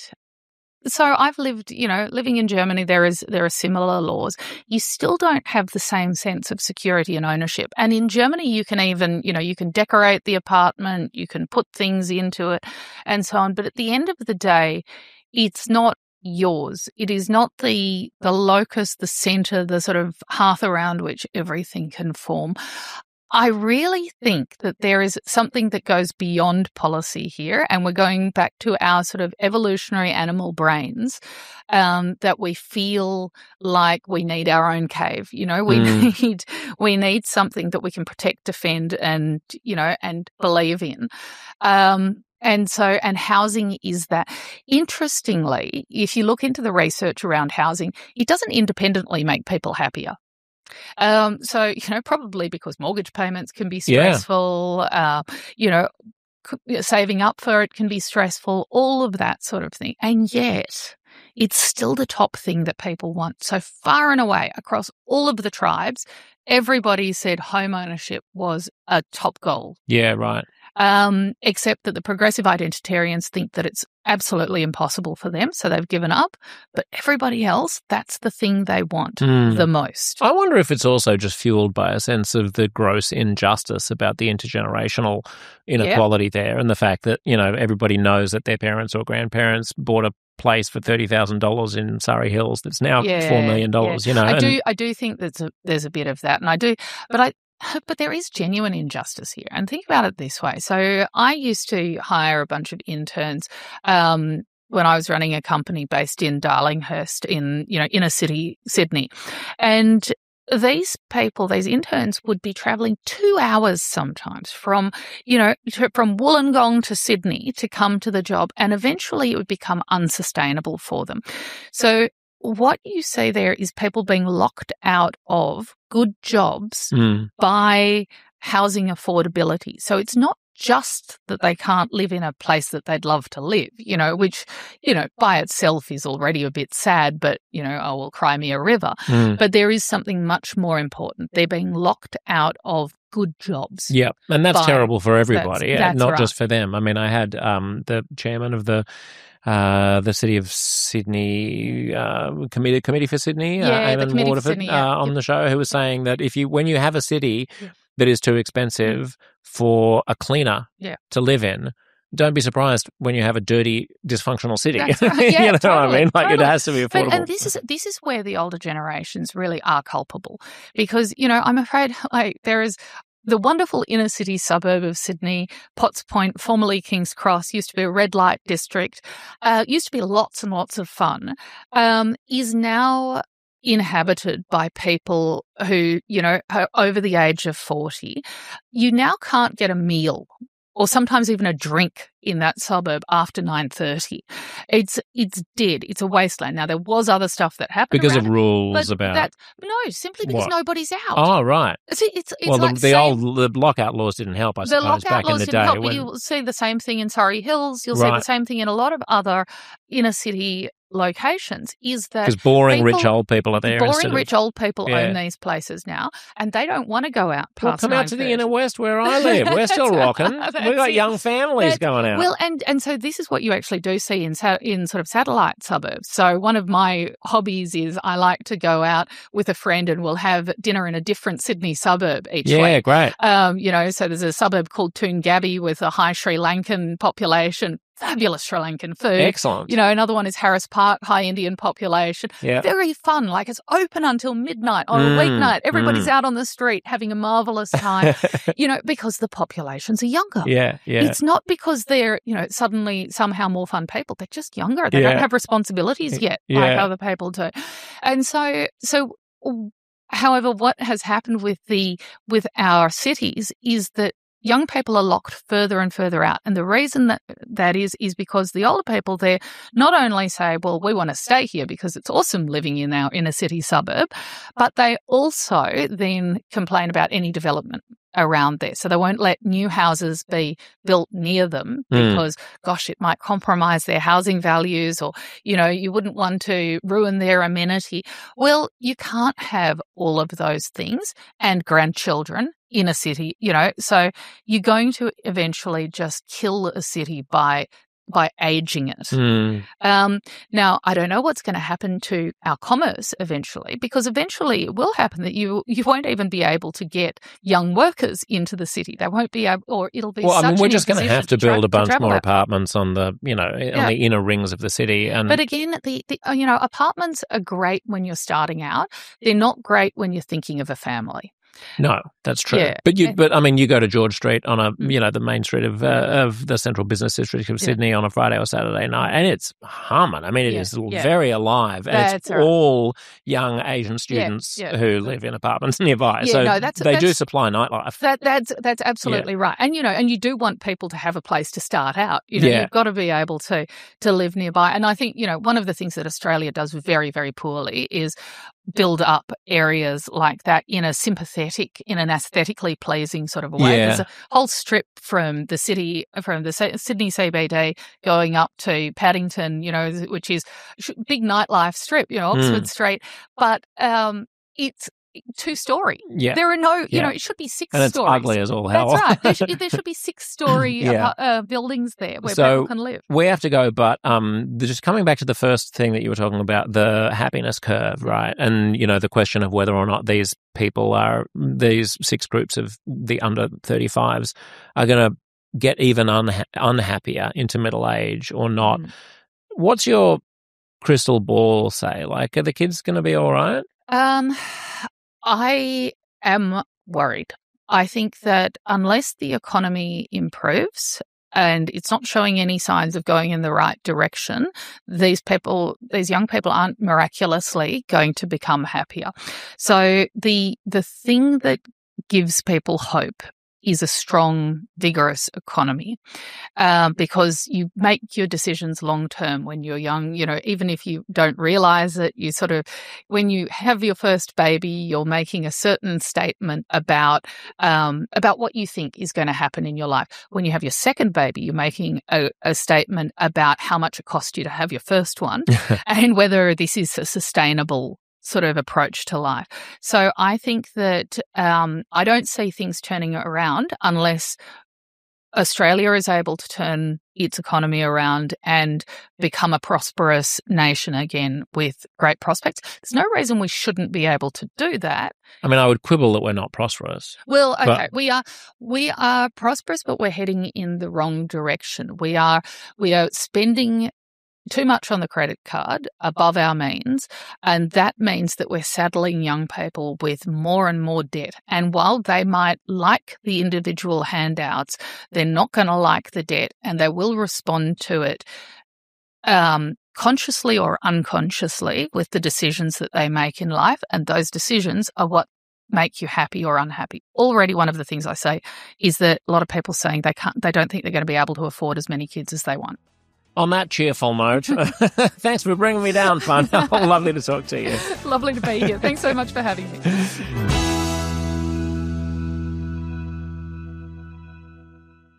So I've lived, you know, living in Germany, there is there are similar laws. You still don't have the same sense of security and ownership. And in Germany, you can even, you know, you can decorate the apartment, you can put things into it and so on. But at the end of the day, it's not yours. It is not the the locus, the centre, the sort of hearth around which everything can form. I really think that there is something that goes beyond policy here, and we're going back to our sort of evolutionary animal brains, um, that we feel like we need our own cave. You know, we mm. need we need something that we can protect, defend, and you know, and believe in. Um, And so, and housing is that. Interestingly, if you look into the research around housing, it doesn't independently make people happier. Um, so, you know, probably because mortgage payments can be stressful, yeah. uh, you know, saving up for it can be stressful, all of that sort of thing. And yet, it's still the top thing that people want. So far and away, across all of the tribes, everybody said home ownership was a top goal. Yeah, right. um, except that the progressive identitarians think that it's absolutely impossible for them, so they've given up. But everybody else, that's the thing they want mm. the most. I wonder if it's also just fueled by a sense of the gross injustice about the intergenerational inequality yeah. there, and the fact that, you know, everybody knows that their parents or grandparents bought a place for thirty thousand dollars in Surrey Hills that's now yeah, four million dollars, yeah. you know. I and, do I do think there's a, there's a bit of that, and I do, but I But there is genuine injustice here. And think about it this way. So I used to hire a bunch of interns um, when I was running a company based in Darlinghurst in, you know, inner city Sydney. And these people, these interns would be travelling two hours sometimes from, you know, to, from Wollongong to Sydney to come to the job. And eventually it would become unsustainable for them. So what you see there is people being locked out of good jobs mm. by housing affordability. So it's not just that they can't live in a place that they'd love to live, you know, which, you know, by itself is already a bit sad, but, you know, oh, well, cry me a river. Mm. But there is something much more important. They're being locked out of good jobs. Yeah, and that's terrible for everybody, that's, that's not right. just for them. I mean, I had um, the chairman of the Uh, the City of Sydney uh, committee committee for Sydney, yeah, uh, Eamon Waterford, Sydney, yeah. uh, on yep. the show, who was saying that if you when you have a city yeah. that is too expensive for a cleaner yeah. to live in, don't be surprised when you have a dirty, dysfunctional city. That's right. Yeah, you know totally, what I mean? Like totally. It has to be affordable. But, and this is this is where the older generations really are culpable, because, you know, I'm afraid like there is. The wonderful inner city suburb of Sydney, Potts Point, formerly King's Cross, used to be a red light district, uh, used to be lots and lots of fun, um, is now inhabited by people who, you know, are over the age of forty. You now can't get a meal or sometimes even a drink in that suburb after nine thirty. It's it's dead. It's a wasteland. Now, there was other stuff that happened because around of rules it, but about that, no, simply because what? nobody's out. Oh, right. It's, it's, it's well, like the, the saying, old the lockout laws didn't help, I the suppose, lockout back laws in the didn't day. help, when... but you'll see the same thing in Surrey Hills. You'll right. see the same thing in a lot of other inner city locations, is that because boring people, rich old people are there. Boring rich of, old people yeah. own these places now, and they don't want to go out past. Well, come out to the inner west where I live. We're still rocking. We've got it. young families that's, going out. Well, and and so this is what you actually do see in in sort of satellite suburbs. So one of my hobbies is I like to go out with a friend and we'll have dinner in a different Sydney suburb each yeah, week. Yeah, great. Um, you know, so there's a suburb called Toongabbie with a high Sri Lankan population. Fabulous Sri Lankan food. Excellent. You know, another one is Harris Park, high Indian population. Yeah. Very fun. Like it's open until midnight on mm, a weeknight. Everybody's mm. out on the street having a marvelous time, you know, because the populations are younger. Yeah, yeah. It's not because they're, you know, suddenly somehow more fun people. They're just younger. They yeah. don't have responsibilities yet yeah. like other people do. And so, so, however, what has happened with the, with our cities is that young people are locked further and further out. And the reason that that is, is because the older people there not only say, well, we want to stay here because it's awesome living in our inner city suburb, but they also then complain about any development around there. So they won't let new houses be built near them because, mm. gosh, it might compromise their housing values, or, you know, you wouldn't want to ruin their amenity. Well, you can't have all of those things and grandchildren in a city, you know, so you're going to eventually just kill a city by by aging it. Mm. Um, now, I don't know what's going to happen to our commerce eventually, because eventually it will happen that you you won't even be able to get young workers into the city. They won't be able, or it'll be. Well, such I mean, we're an just going to have to build tra- a bunch more that. apartments on the, you know, yeah. on the inner rings of the city. And but again, the, the you know, apartments are great when you're starting out. They're not great when you're thinking of a family. No, that's true. Yeah. But you, but I mean, you go to George Street on a, you know, the main street of uh, of the central business district of Sydney yeah. on a Friday or Saturday night, and it's humming. I mean, it yeah. is yeah. very alive, and that's it's right. all young Asian students yeah. Yeah. who live in apartments nearby. Yeah, so no, that's, they that's, do supply nightlife. That that's that's absolutely yeah. right. And you know, and you do want people to have a place to start out. You know, yeah. you've got to be able to to live nearby. And I think, you know, one of the things that Australia does very, very poorly is build up areas like that in a sympathetic, in an aesthetically pleasing sort of way. Yeah. There's a whole strip from the city, from the Sydney C B D going up to Paddington, you know, which is big nightlife strip, you know, Oxford mm. Street. But um, it's two-story. Yeah. There are no, you Yeah. know, it should be six And it's stories. ugly as all hell. That's right. There should, there should be six-story Yeah. uh, buildings there where So people can live. we have to go, but um, just coming back to the first thing that you were talking about, the happiness curve, right? And, you know, the question of whether or not these people are, these six groups of the under thirty-fives are going to get even unha- unhappier into middle age or not. Mm. What's your crystal ball say? Like, are the kids going to be all right? Um, I am worried. I think that unless the economy improves and it's not showing any signs of going in the right direction, these people, these young people aren't miraculously going to become happier. So the the thing that gives people hope is a strong, vigorous economy, um, because you make your decisions long term when you're young. You know, even if you don't realize it, you sort of, when you have your first baby, you're making a certain statement about um, about what you think is going to happen in your life. When you have your second baby, you're making a, a statement about how much it cost you to have your first one and whether this is a sustainable sort of approach to life. So I think that um, I don't see things turning around unless Australia is able to turn its economy around and become a prosperous nation again with great prospects. There's no reason we shouldn't be able to do that. I mean, I would quibble that we're not prosperous. Well, okay, But- we are we are prosperous, but we're heading in the wrong direction. We are we are spending too much on the credit card above our means, and that means that we're saddling young people with more and more debt. And while they might like the individual handouts, they're not going to like the debt, and they will respond to it um, consciously or unconsciously with the decisions that they make in life, and those decisions are what make you happy or unhappy. Already one of the things I say is that a lot of people saying they can't, they don't think they're going to be able to afford as many kids as they want. On that cheerful note, thanks for bringing me down, Fun. Lovely to talk to you. Lovely to be here. Thanks so much for having me.